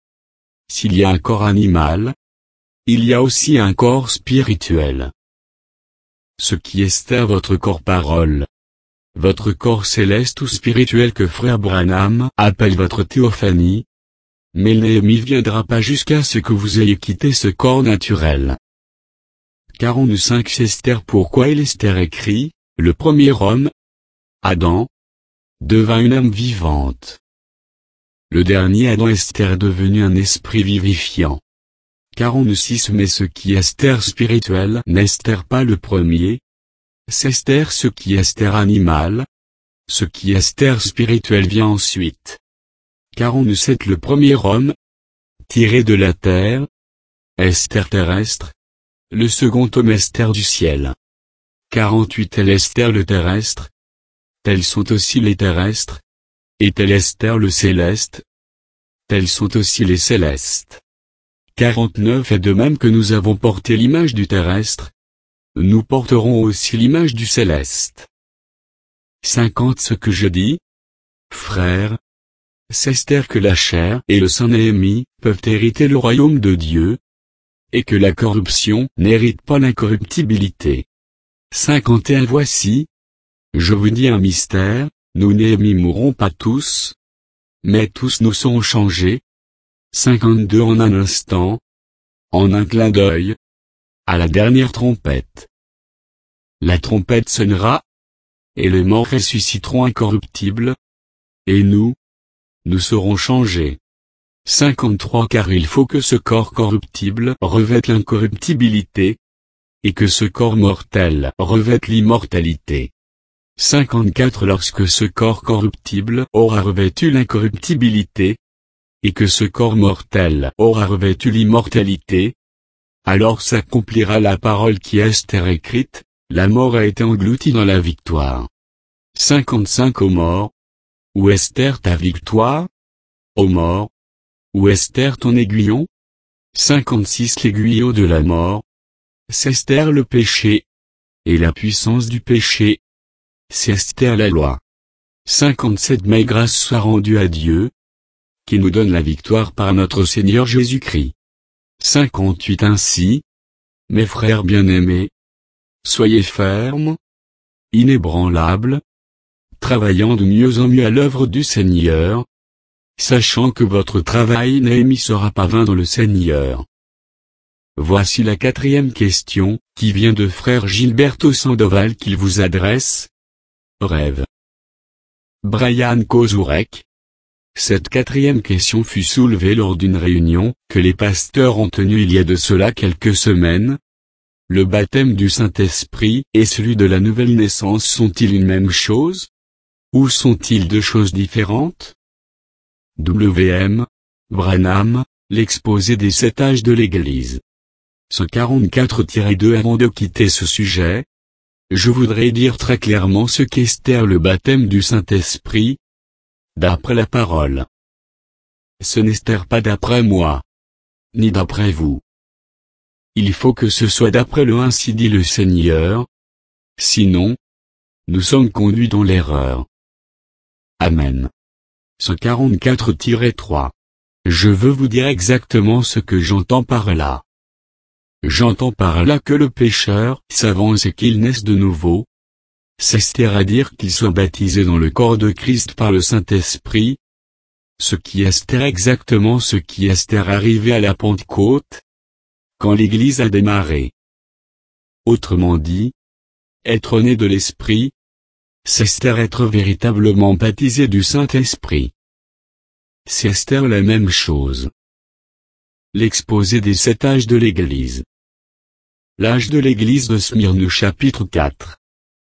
S'il y a un corps animal, il y a aussi un corps spirituel. Ce qui est Esther votre corps parole. Votre corps céleste ou spirituel que frère Branham appelle votre théophanie. Mais Néhémie viendra pas jusqu'à ce que vous ayez quitté ce corps naturel. quarante-cinq C'est Esther pourquoi il Esther écrit. Le premier homme, Adam, devint une âme vivante. Le dernier Adam Esther est devenu un esprit vivifiant. quarante-six Mais ce qui est Esther spirituel n'Esther pas le premier. C'est Esther ce qui est Esther animal. Ce qui est Esther spirituel vient ensuite. quarante-sept Le premier homme, tiré de la terre, Esther terrestre. Le second homme Esther du ciel. quarante-huit Tel Esther le terrestre. Tels sont aussi les terrestres. Et tel Esther le céleste. Tels sont aussi les célestes. quarante-neuf Et de même que nous avons porté l'image du terrestre, nous porterons aussi l'image du céleste. cinquante Ce que je dis, frères, c'est Esther que la chair et le saint Néhémie peuvent hériter le royaume de Dieu, et que la corruption n'hérite pas l'incorruptibilité. cinquante et un Voici, je vous dis un mystère, nous Néhémie mourrons pas tous, mais tous nous serons changés. cinquante-deux En un instant, en un clin d'œil, à la dernière trompette. La trompette sonnera, et les morts ressusciteront incorruptibles, et nous, nous serons changés. cinquante-trois Car il faut que ce corps corruptible revête l'incorruptibilité, et que ce corps mortel revête l'immortalité. cinquante-quatre Lorsque ce corps corruptible aura revêtu l'incorruptibilité, et que ce corps mortel aura revêtu l'immortalité, alors s'accomplira la parole qui est Esther écrite, la mort a été engloutie dans la victoire. cinquante-cinq Ô mort, où est Esther ta victoire? Ô mort, Où Esther ton aiguillon? cinquante-six L'aiguillon de la mort. C'est Esther le péché. Et la puissance du péché. C'est Esther la loi. cinquante-sept Mais grâce soit rendue à Dieu, qui nous donne la victoire par notre Seigneur Jésus-Christ. cinquante-huit Ainsi, mes frères bien-aimés, soyez fermes, inébranlables, travaillant de mieux en mieux à l'œuvre du Seigneur, sachant que votre travail n'est sera pas vain dans le Seigneur. Voici la quatrième question, qui vient de frère Gilberto Sandoval qu'il vous adresse. Rêve. Brian Kozurek. Cette quatrième question fut soulevée lors d'une réunion, que les pasteurs ont tenue il y a de cela quelques semaines. Le baptême du Saint-Esprit et celui de la nouvelle naissance sont-ils une même chose? Ou sont-ils deux choses différentes? W M. Branham, l'exposé des sept âges de l'Église. cent quarante-quatre deux Avant de quitter ce sujet, je voudrais dire très clairement ce qu'est le baptême du Saint-Esprit, d'après la parole. Ce n'est pas d'après moi, ni d'après vous. Il faut que ce soit d'après le ainsi dit le Seigneur, sinon, nous sommes conduits dans l'erreur. Amen. cent quarante-quatre trois. Je veux vous dire exactement ce que j'entends par là. J'entends par là que le pécheur s'avance et qu'il naisse de nouveau. C'est-à-dire qu'il soit baptisé dans le corps de Christ par le Saint-Esprit. Ce qui est exactement ce qui est arrivé à la Pentecôte, quand l'Église a démarré. Autrement dit, être né de l'Esprit, c'est être véritablement baptisé du Saint-Esprit. C'est la même chose. L'exposé des sept âges de l'Église. L'âge de l'Église de Smyrne chapitre quatre.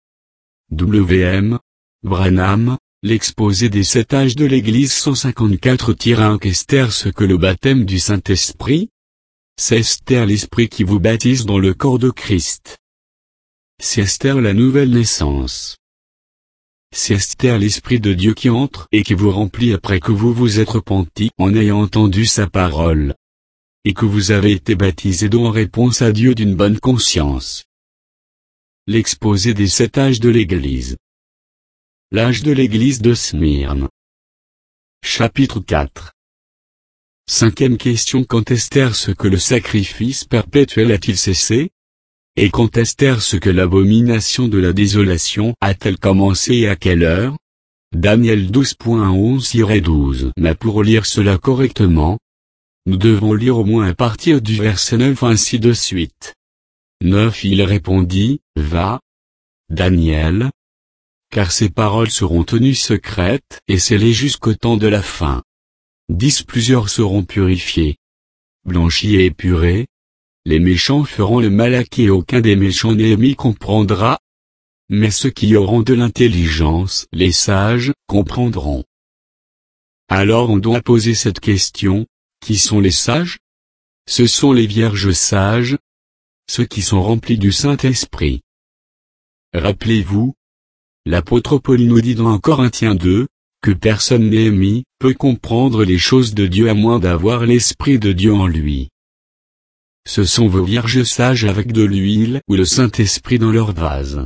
W M. Branham, l'exposé des sept âges de l'Église cent cinquante-quatre un Qu'est ce que le baptême du Saint-Esprit? C'est Esther l'Esprit qui vous baptise dans le corps de Christ. C'est Esther la nouvelle naissance. C'est Esther l'Esprit de Dieu qui entre et qui vous remplit après que vous vous êtes repenti en ayant entendu sa parole. Et que vous avez été baptisé en réponse à Dieu d'une bonne conscience. L'exposé des sept âges de l'Église. L'âge de l'Église de Smyrne. Chapitre quatre. Cinquième question. Quand est ce que le sacrifice perpétuel a-t-il cessé? Et quand est ce que l'abomination de la désolation a-t-elle commencé et à quelle heure? Daniel douze onze douze. Mais pour lire cela correctement, nous devons lire au moins à partir du verset neuf ainsi de suite. neuf Il répondit, va, Daniel, car ces paroles seront tenues secrètes et scellées jusqu'au temps de la fin. dix Plusieurs seront purifiés, blanchis et épurés. Les méchants feront le mal acquis et aucun des méchants ennemis comprendra. Mais ceux qui auront de l'intelligence, les sages, comprendront. Alors on doit poser cette question, qui sont les sages? Ce sont les vierges sages, ceux qui sont remplis du Saint-Esprit. Rappelez-vous, l'apôtre Paul nous dit dans un Corinthiens deux, que personne n'aimé peut comprendre les choses de Dieu à moins d'avoir l'Esprit de Dieu en lui. Ce sont vos vierges sages avec de l'huile ou le Saint-Esprit dans leur vase.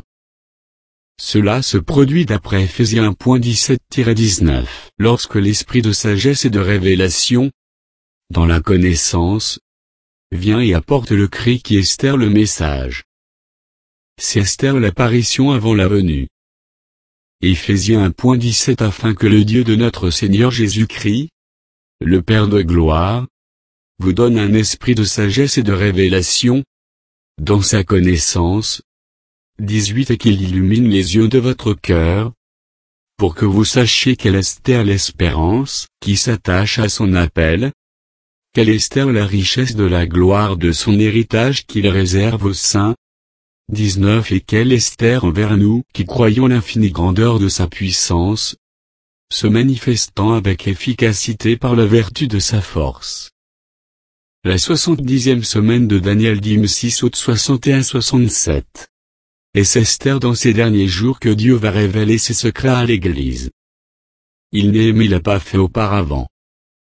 Cela se produit d'après Ephésiens un dix-sept dix-neuf. Lorsque l'esprit de sagesse et de révélation, dans la connaissance, vient et apporte le cri qui Esther le message. C'est Esther l'apparition avant la venue. Ephésiens un dix-sept Afin que le Dieu de notre Seigneur Jésus-Christ, le Père de gloire, vous donne un esprit de sagesse et de révélation, dans sa connaissance. dix-huit Et qu'il illumine les yeux de votre cœur, pour que vous sachiez quelle est l'espérance, qui s'attache à son appel, quelle est la richesse de la gloire de son héritage qu'il réserve aux saints. dix-neuf Et quelle est envers nous, qui croyons l'infinie grandeur de sa puissance, se manifestant avec efficacité par la vertu de sa force. La soixante-dixième semaine de Daniel dix six août soixante et un soixante-sept. Et c'est Esther dans ces derniers jours que Dieu va révéler ses secrets à l'Église. Il Néhémie l'a pas fait auparavant.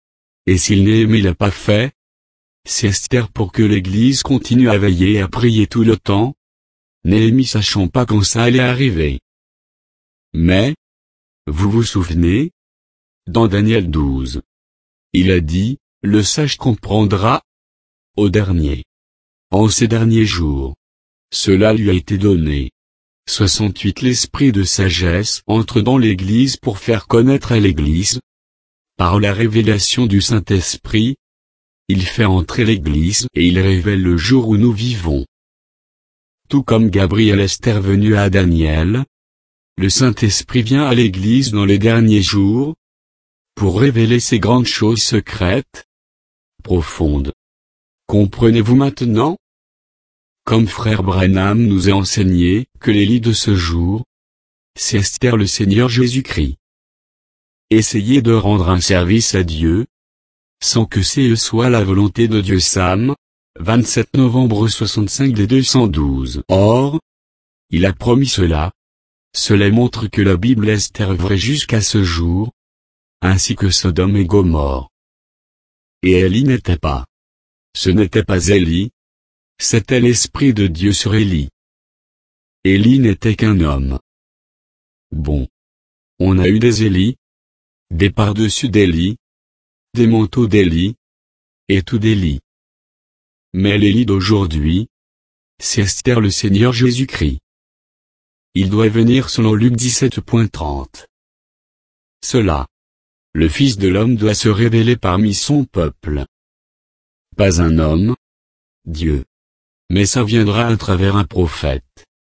Et s'il Néhémie l'a pas fait, c'est Esther pour que l'Église continue à veiller et à prier tout le temps, Néhémie sachant pas quand ça allait arriver. Mais, vous vous souvenez? Dans Daniel douze. Il a dit, le sage comprendra. Au dernier. En ces derniers jours. Cela lui a été donné. soixante-huit L'esprit de sagesse entre dans l'Église pour faire connaître à l'Église. Par la révélation du Saint-Esprit. Il fait entrer l'Église et il révèle le jour où nous vivons. Tout comme Gabriel Esther venu à Daniel. Le Saint-Esprit vient à l'Église dans les derniers jours. Pour révéler ces grandes choses secrètes. Profondes. Comprenez-vous maintenant? Comme frère Branham nous a enseigné que l'Élie de ce jour, c'est Esther le Seigneur Jésus-Christ. Essayez de rendre un service à Dieu, sans que ce soit la volonté de Dieu. Psaume, vingt-sept novembre soixante-cinq des deux cent douze. Or, il a promis cela. Cela montre que la Bible est vraie jusqu'à ce jour, ainsi que Sodome et Gomorrhe. Et Élie n'était pas. Ce n'était pas Élie. C'était l'Esprit de Dieu sur Élie. Élie n'était qu'un homme. Bon. On a eu des Élie, des par-dessus d'Élie, des manteaux d'Élie, et tout d'Élie. Mais l'Élie d'aujourd'hui, c'est Esther le Seigneur Jésus-Christ. Il doit venir selon Luc dix-sept trente. Cela. Le Fils de l'homme doit se révéler parmi son peuple. Pas un homme, Dieu. Mais ça viendra à travers un prophète.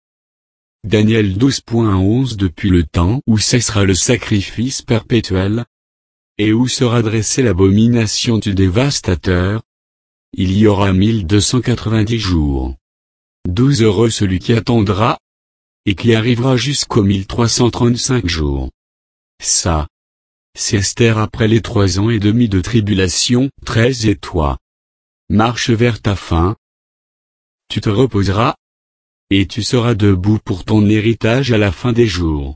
Daniel douze onze Depuis le temps où cessera le sacrifice perpétuel, et où sera dressée l'abomination du dévastateur, il y aura mille deux cent quatre-vingt-dix jours. Douze heureux celui qui attendra, et qui arrivera jusqu'aux mille trois cent trente-cinq jours. Ça, c'est Esther après les trois ans et demi de tribulation. Treize Et toi, marche vers ta fin. Tu te reposeras, et tu seras debout pour ton héritage à la fin des jours.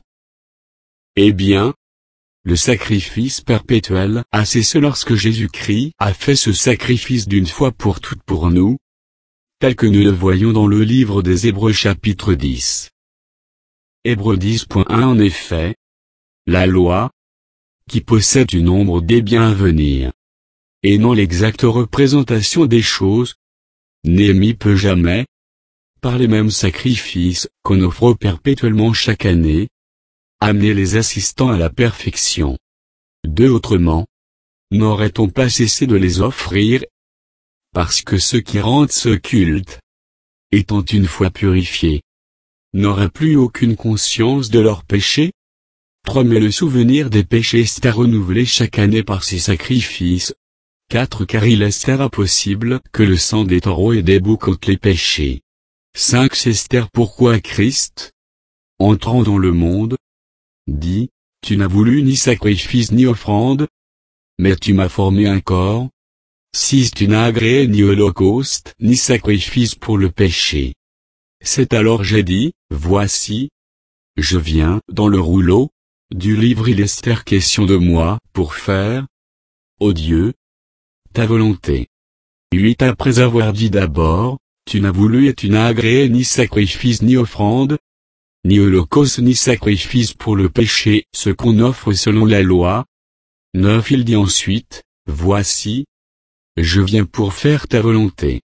Eh bien, le sacrifice perpétuel a cessé lorsque Jésus-Christ a fait ce sacrifice d'une fois pour toutes pour nous, tel que nous le voyons dans le livre des Hébreux chapitre dix. Hébreux dix un En effet, la loi, qui possède du nombre des biens à venir, et non l'exacte représentation des choses, Néhémie peut jamais, par les mêmes sacrifices qu'on offre perpétuellement chaque année, amener les assistants à la perfection. De autrement, n'aurait-on pas cessé de les offrir? Parce que ceux qui rendent ce culte, étant une fois purifiés, n'auraient plus aucune conscience de leurs péchés? trois Mais le souvenir des péchés est renouvelé chaque année par ces sacrifices. quatre Car il est impossible que le sang des taureaux et des boucs ôte les péchés. cinq C'est Esther pourquoi Christ, entrant dans le monde, dit, tu n'as voulu ni sacrifice ni offrande, mais tu m'as formé un corps. six Tu n'as agréé ni holocauste ni sacrifice pour le péché. sept Alors j'ai dit, voici, je viens dans le rouleau, du livre Il Esther question de moi, pour faire, ô Dieu, ta volonté. huit Après avoir dit d'abord, tu n'as voulu et tu n'as agréé ni sacrifice ni offrande, ni holocauste ni sacrifice pour le péché, ce qu'on offre selon la loi. neuf Il dit ensuite, voici, je viens pour faire ta volonté.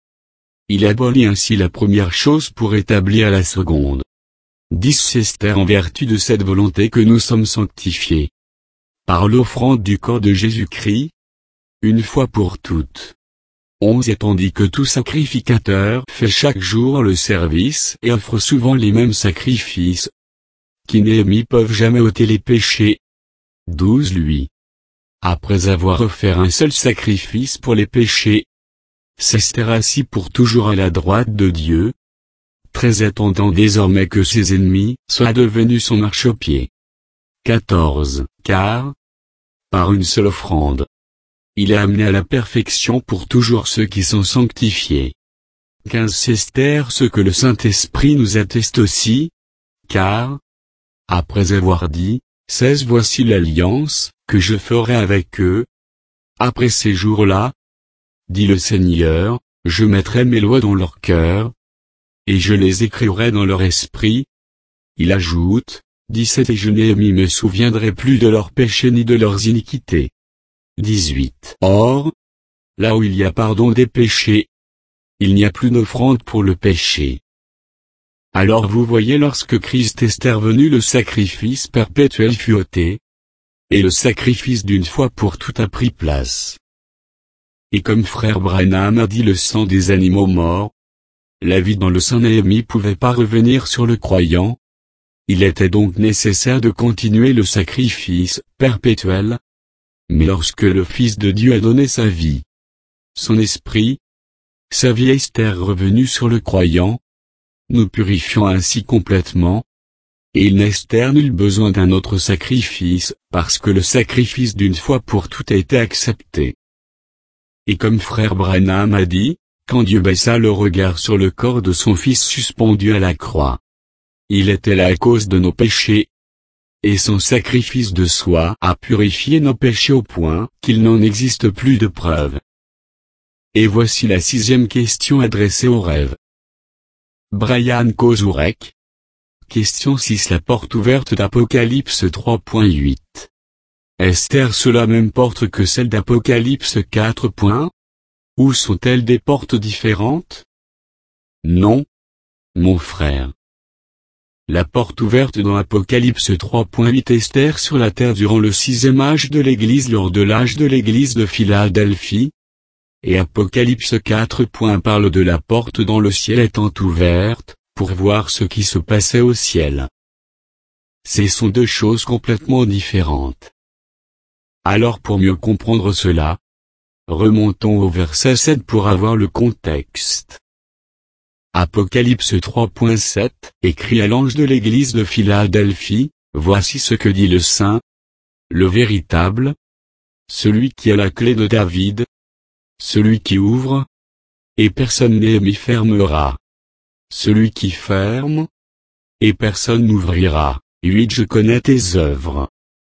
Il abolit ainsi la première chose pour établir la seconde. dix C'est Esther en vertu de cette volonté que nous sommes sanctifiés. Par l'offrande du corps de Jésus-Christ, une fois pour toutes. onze Et tandis que tout sacrificateur fait chaque jour le service et offre souvent les mêmes sacrifices, qui Néhémie peuvent jamais ôter les péchés. douze Lui, après avoir offert un seul sacrifice pour les péchés, s'Esther assis pour toujours à la droite de Dieu, très attendant désormais que ses ennemis soient devenus son marchepied. quatorze Car, par une seule offrande, il est amené à la perfection pour toujours ceux qui sont sanctifiés. quinze C'est Esther ce que le Saint-Esprit nous atteste aussi, car, après avoir dit, seize Voici l'alliance que je ferai avec eux, Après ces jours-là, dit le Seigneur, je mettrai mes lois dans leur cœur, et je les écrirai dans leur esprit. Il ajoute, dix-sept Et je ne me souviendrai plus de leurs péchés ni de leurs iniquités. dix-huit Or, là où il y a pardon des péchés, il n'y a plus d'offrande pour le péché. Alors vous voyez, lorsque Christ est revenu, le sacrifice perpétuel fut ôté, et le sacrifice d'une fois pour toutes a pris place. Et comme frère Branham a dit, le sang des animaux morts, la vie dans le sang ne pouvait pas revenir sur le croyant. Il était donc nécessaire de continuer le sacrifice perpétuel. Mais lorsque le Fils de Dieu a donné sa vie, son esprit, sa vie est revenue sur le croyant, nous purifions ainsi complètement, et il n'est nul besoin d'un autre sacrifice, parce que le sacrifice d'une fois pour toutes a été accepté. Et comme frère Branham a dit, quand Dieu baissa le regard sur le corps de son Fils suspendu à la croix, il était là à cause de nos péchés, et son sacrifice de soi a purifié nos péchés au point qu'il n'en existe plus de preuve. Et voici la sixième question adressée au rêve. Brian Kozurek. Question six La porte ouverte d'Apocalypse trois point huit. Est-ce cela même porte que celle d'Apocalypse quatre. Ou sont-elles des portes différentes? Non, mon frère. La porte ouverte dans Apocalypse trois point huit est sur la terre durant le sixième âge de l'Église, lors de l'âge de l'Église de Philadelphie. Et Apocalypse quatre. Parle de la porte dans le ciel étant ouverte, pour voir ce qui se passait au ciel. Ce sont deux choses complètement différentes. Alors pour mieux comprendre cela, remontons au verset sept pour avoir le contexte. Apocalypse trois point sept, écrit à l'ange de l'église de Philadelphie, voici ce que dit le Saint, le véritable, celui qui a la clé de David, celui qui ouvre, et personne n'y fermera, celui qui ferme, et personne n'ouvrira. huit Je connais tes œuvres.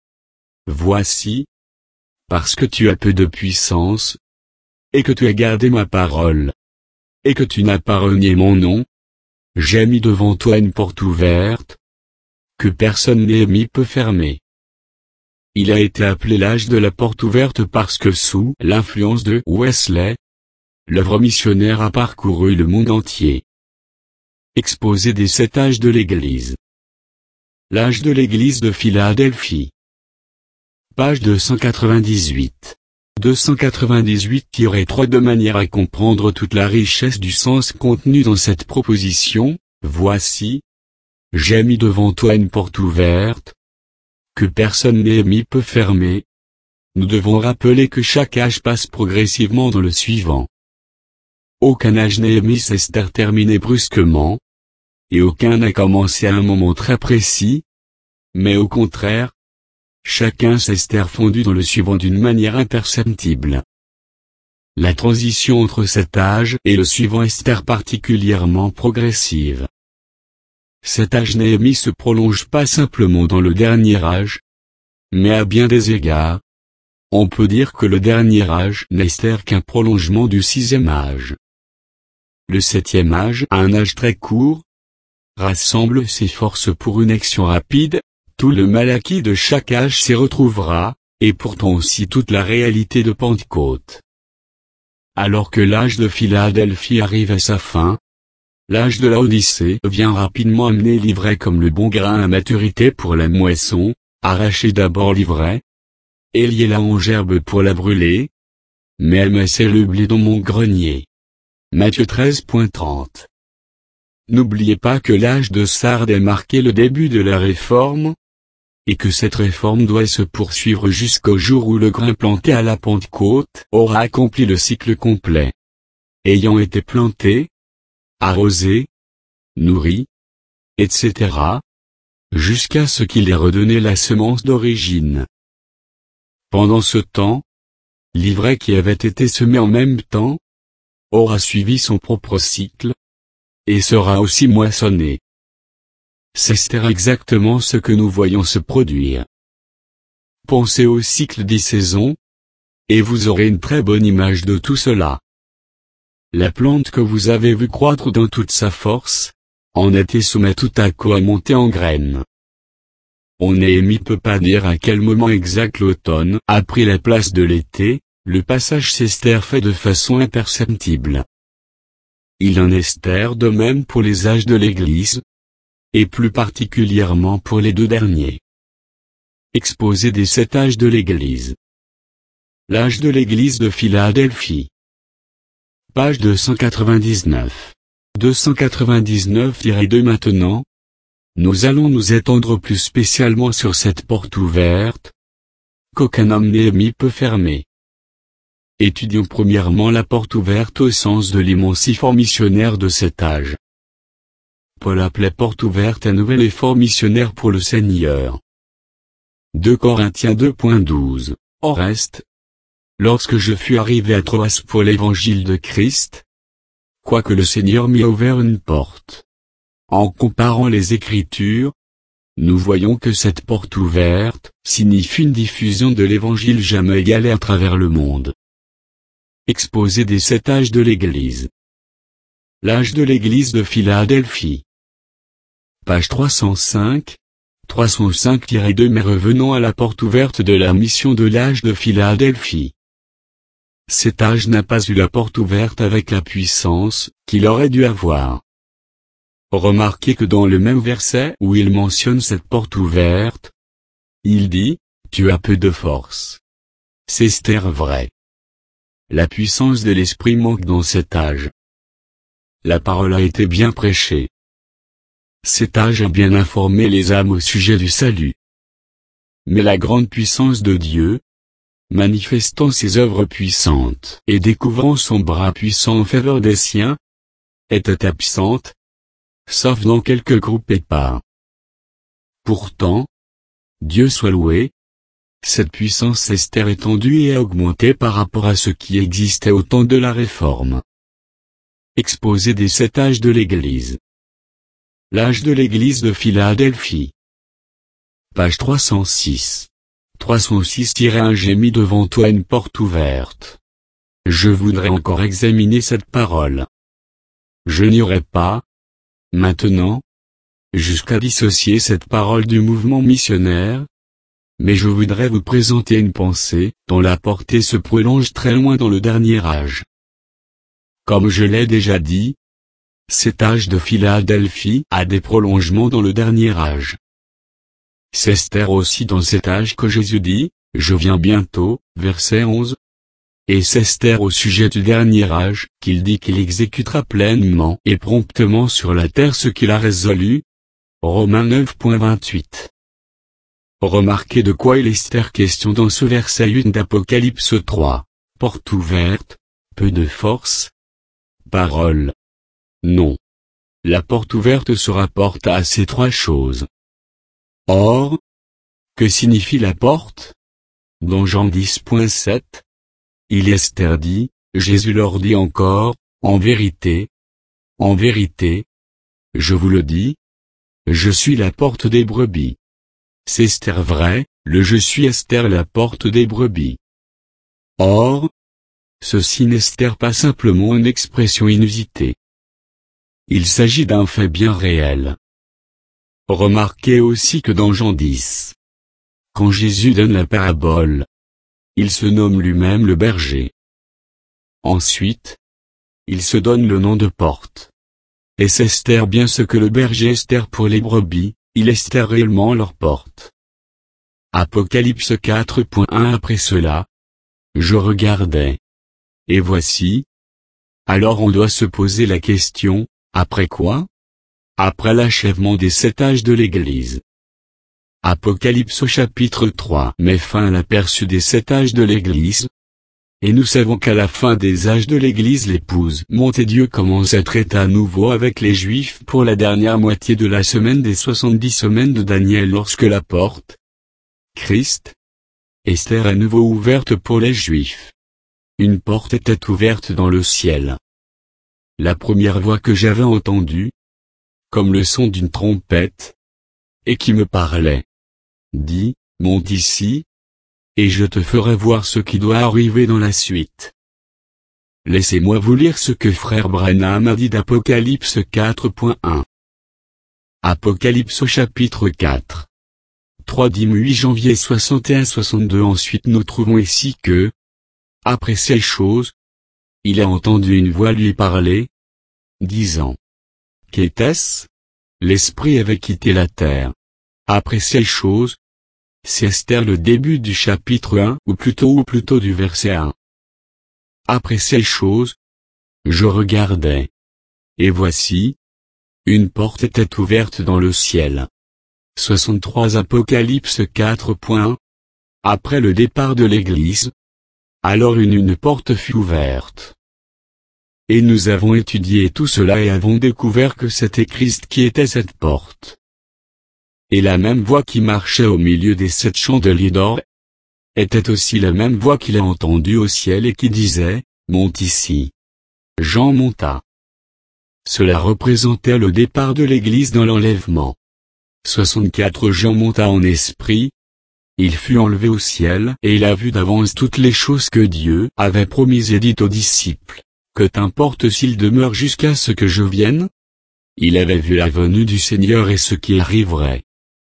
Voici, parce que tu as peu de puissance, et que tu as gardé ma parole, et que tu n'as pas renié mon nom, j'ai mis devant toi une porte ouverte, que personne n'y peut fermer. Il a été appelé l'âge de la porte ouverte parce que sous l'influence de Wesley, l'œuvre missionnaire a parcouru le monde entier. Exposé des sept âges de l'Église. L'âge de l'Église de Philadelphie. Page deux cent quatre-vingt-dix-huit. deux cent quatre-vingt-dix-huit trois De manière à comprendre toute la richesse du sens contenu dans cette proposition, voici, j'ai mis devant toi une porte ouverte, que personne n'y peut fermer. Nous devons rappeler que chaque âge passe progressivement dans le suivant. Aucun âge n'est s'est terminé brusquement, et aucun n'a commencé à un moment très précis, mais au contraire, chacun s'est fondu dans le suivant d'une manière imperceptible. La transition entre cet âge et le suivant est particulièrement progressive. Cet âge Néhémie se prolonge pas simplement dans le dernier âge, mais à bien des égards, on peut dire que le dernier âge n'est qu'un prolongement du sixième âge. Le septième âge, un âge très court, rassemble ses forces pour une action rapide. Tout le mal acquis de chaque âge s'y retrouvera, et pourtant aussi toute la réalité de Pentecôte. Alors que l'âge de Philadelphie arrive à sa fin, l'âge de l'Odyssée vient rapidement amener l'ivraie comme le bon grain à maturité pour la moisson, arracher d'abord l'ivraie, et lier la en gerbe pour la brûler, mais amasser le blé dans mon grenier. Matthieu treize trente. N'oubliez pas que l'âge de Sardes a marqué le début de la réforme, et que cette réforme doit se poursuivre jusqu'au jour où le grain planté à la Pentecôte aura accompli le cycle complet. Ayant été planté, arrosé, nourri, et cetera, jusqu'à ce qu'il ait redonné la semence d'origine. Pendant ce temps, l'ivraie qui avait été semée en même temps, aura suivi son propre cycle, et sera aussi moissonnée. C'est exactement ce que nous voyons se produire. Pensez au cycle des saisons. et vous aurez une très bonne image de tout cela. La plante que vous avez vue croître dans toute sa force, en été se met tout à coup à monter en graines. On ne peut pas dire à quel moment exact l'automne a pris la place de l'été, le passage s'Esther fait de façon imperceptible. Il en Esther de même pour les âges de l'Église, et plus particulièrement pour les deux derniers. Exposé des sept âges de l'Église. L'âge de l'Église de Philadelphie. Page deux cent quatre-vingt-dix-neuf. deux cent quatre-vingt-dix-neuf tiret deux Maintenant, nous allons nous étendre plus spécialement sur cette porte ouverte, qu'aucun homme n'est peut fermer. Étudions premièrement la porte ouverte au sens de l'immense effort missionnaire de cet âge. Paul appelait porte ouverte un nouvel effort missionnaire pour le Seigneur. deux Corinthiens deux douze. Au reste, lorsque je fus arrivé à Troas pour l'évangile de Christ, quoique le Seigneur m'y a ouvert une porte. En comparant les Écritures, nous voyons que cette porte ouverte signifie une diffusion de l'évangile jamais égalée à travers le monde. Exposé des sept âges de l'Église. L'âge de l'Église de Philadelphie. Page trois cent cinq, trois cent cinq tiret deux Mais revenons à la porte ouverte de la mission de l'âge de Philadelphie. Cet âge n'a pas eu la porte ouverte avec la puissance qu'il aurait dû avoir. Remarquez que dans le même verset où il mentionne cette porte ouverte, il dit, « Tu as peu de force. » C'est Esther vrai. La puissance de l'esprit manque dans cet âge. La parole a été bien prêchée. Cet âge a bien informé les âmes au sujet du salut. Mais la grande puissance de Dieu, manifestant ses œuvres puissantes et découvrant son bras puissant en faveur des siens, était absente, sauf dans quelques groupes épars. Pourtant, Dieu soit loué, cette puissance s'est étendue et a augmenté par rapport à ce qui existait au temps de la Réforme. Exposé des sept âges de l'Église. L'âge de l'Église de Philadelphie. Page trois cent six. trois cent six tiret un J'ai mis devant toi une porte ouverte. Je voudrais encore examiner cette parole. Je n'irai pas, maintenant, jusqu'à dissocier cette parole du mouvement missionnaire, mais je voudrais vous présenter une pensée dont la portée se prolonge très loin dans le dernier âge. Comme je l'ai déjà dit, cet âge de Philadelphie a des prolongements dans le dernier âge. C'est Esther aussi dans cet âge que Jésus dit, « Je viens bientôt », verset onze. Et c'est Esther au sujet du dernier âge, qu'il dit qu'il exécutera pleinement et promptement sur la terre ce qu'il a résolu. Romains neuf vingt-huit. Remarquez de quoi il est Esther question dans ce verset huit d'Apocalypse trois. Porte ouverte, peu de force. Parole. Non. La porte ouverte se rapporte à ces trois choses. Or, que signifie la porte? Dans Jean dix sept, il est Esther dit, Jésus leur dit encore, en vérité, en vérité, je vous le dis, je suis la porte des brebis. C'est Esther vrai, le je suis Esther la porte des brebis. Or, ceci n'est pas simplement une expression inusitée. Il s'agit d'un fait bien réel. Remarquez aussi que dans Jean dix, quand Jésus donne la parabole, il se nomme lui-même le berger. Ensuite, il se donne le nom de porte. Et c'est Esther bien ce que le berger Esther pour les brebis, il Esther réellement leur porte. Apocalypse quatre un Après cela, je regardais. Et voici. Alors on doit se poser la question, après quoi? Après l'achèvement des sept âges de l'Église. Apocalypse au chapitre trois met fin à l'aperçu des sept âges de l'Église. Et nous savons qu'à la fin des âges de l'Église l'épouse monte et Dieu commence à traiter à nouveau avec les Juifs pour la dernière moitié de la semaine des soixante-dix semaines de Daniel lorsque la porte, Christ, Esther à nouveau ouverte pour les Juifs. Une porte était ouverte dans le ciel. La première voix que j'avais entendue, comme le son d'une trompette, et qui me parlait, dit, monte ici, et je te ferai voir ce qui doit arriver dans la suite. Laissez-moi vous lire ce que frère Branham a dit d'Apocalypse quatre point un. Apocalypse au chapitre quatre. trois huit janvier soixante et un soixante-deux. Ensuite nous trouvons ici que, après ces choses, il a entendu une voix lui parler, disant: Qu'était-ce? L'Esprit avait quitté la terre. Après ces choses, c'est Esther le début du chapitre un, ou plutôt ou plutôt du verset un. Après ces choses, je regardais. Et voici, une porte était ouverte dans le ciel. soixante-trois Apocalypse quatre point un. Après le départ de l'Église, alors une une porte fut ouverte. Et nous avons étudié tout cela et avons découvert que c'était Christ qui était cette porte. Et la même voix qui marchait au milieu des sept chandeliers d'or était aussi la même voix qu'il a entendue au ciel et qui disait: Monte ici. Jean monta. Cela représentait le départ de l'Église dans l'enlèvement. soixante-quatre Jean monta en esprit. Il fut enlevé au ciel et il a vu d'avance toutes les choses que Dieu avait promises et dites aux disciples. Que t'importe s'il demeure jusqu'à ce que je vienne? Il avait vu la venue du Seigneur et ce qui arriverait.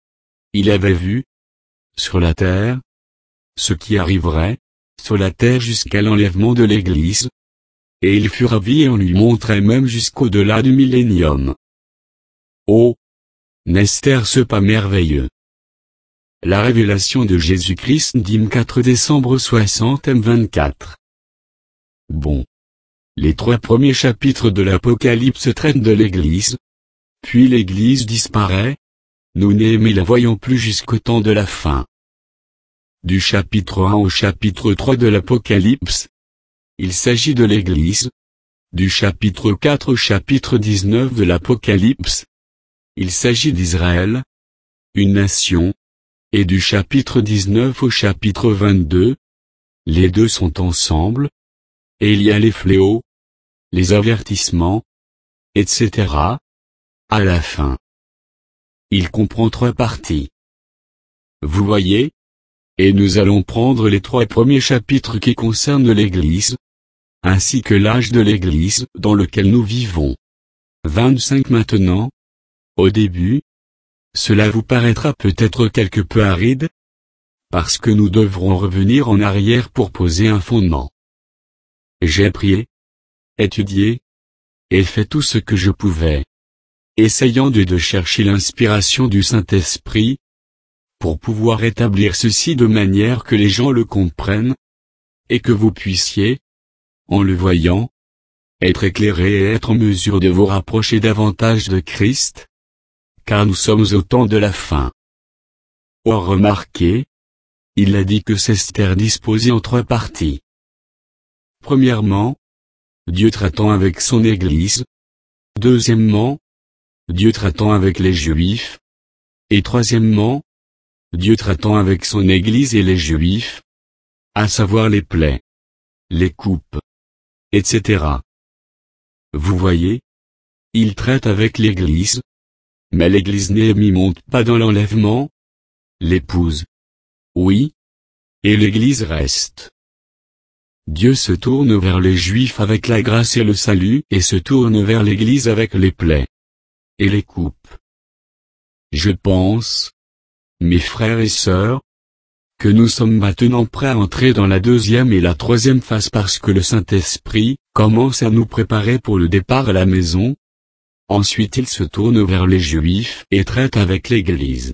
Il avait vu, sur la terre, ce qui arriverait, sur la terre jusqu'à l'enlèvement de l'Église. Et il fut ravi et on lui montrait même jusqu'au-delà du millénium. Oh! N'est-ce ce pas merveilleux? La révélation de Jésus-Christ dim quatre décembre soixante M vingt-quatre. Bon. Les trois premiers chapitres de l'Apocalypse traitent de l'Église. Puis l'Église disparaît. Nous ne la voyons plus jusqu'au temps de la fin. Du chapitre un au chapitre trois de l'Apocalypse, il s'agit de l'Église. Du chapitre quatre au chapitre dix-neuf de l'Apocalypse, il s'agit d'Israël, une nation. Et du chapitre dix-neuf au chapitre vingt-deux, les deux sont ensemble. Et il y a les fléaux, les avertissements, et cetera. À la fin. Il comprend trois parties. Vous voyez? Et nous allons prendre les trois premiers chapitres qui concernent l'Église, ainsi que l'âge de l'Église dans lequel nous vivons. vingt-cinq Maintenant. Au début, cela vous paraîtra peut-être quelque peu aride, parce que nous devrons revenir en arrière pour poser un fondement. J'ai prié, étudié, et fait tout ce que je pouvais, essayant de, de chercher l'inspiration du Saint-Esprit, pour pouvoir établir ceci de manière que les gens le comprennent, et que vous puissiez, en le voyant, être éclairés et être en mesure de vous rapprocher davantage de Christ, car nous sommes au temps de la fin. Or remarquez, il a dit que c'est Esther disposée en trois parties. Premièrement, Dieu traitant avec son Église. Deuxièmement, Dieu traitant avec les Juifs. Et troisièmement, Dieu traitant avec son Église et les Juifs, à savoir les plaies, les coupes, et cetera. Vous voyez, il traite avec l'Église, mais l'Église n'y monte pas dans l'enlèvement. L'épouse, oui, et l'Église reste. Dieu se tourne vers les Juifs avec la grâce et le salut et se tourne vers l'Église avec les plaies et les coupes. Je pense, mes frères et sœurs, que nous sommes maintenant prêts à entrer dans la deuxième et la troisième phase parce que le Saint-Esprit commence à nous préparer pour le départ à la maison. Ensuite il se tourne vers les Juifs et traite avec l'Église.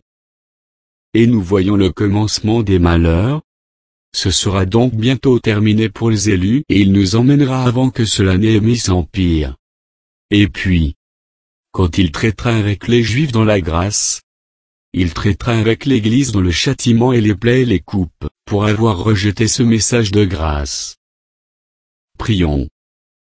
Et nous voyons le commencement des malheurs. Ce sera donc bientôt terminé pour les élus et il nous emmènera avant que cela n'ait mis empire. Et puis, quand il traitera avec les Juifs dans la grâce, il traitera avec l'Église dans le châtiment et les plaies et les coupes, pour avoir rejeté ce message de grâce. Prions.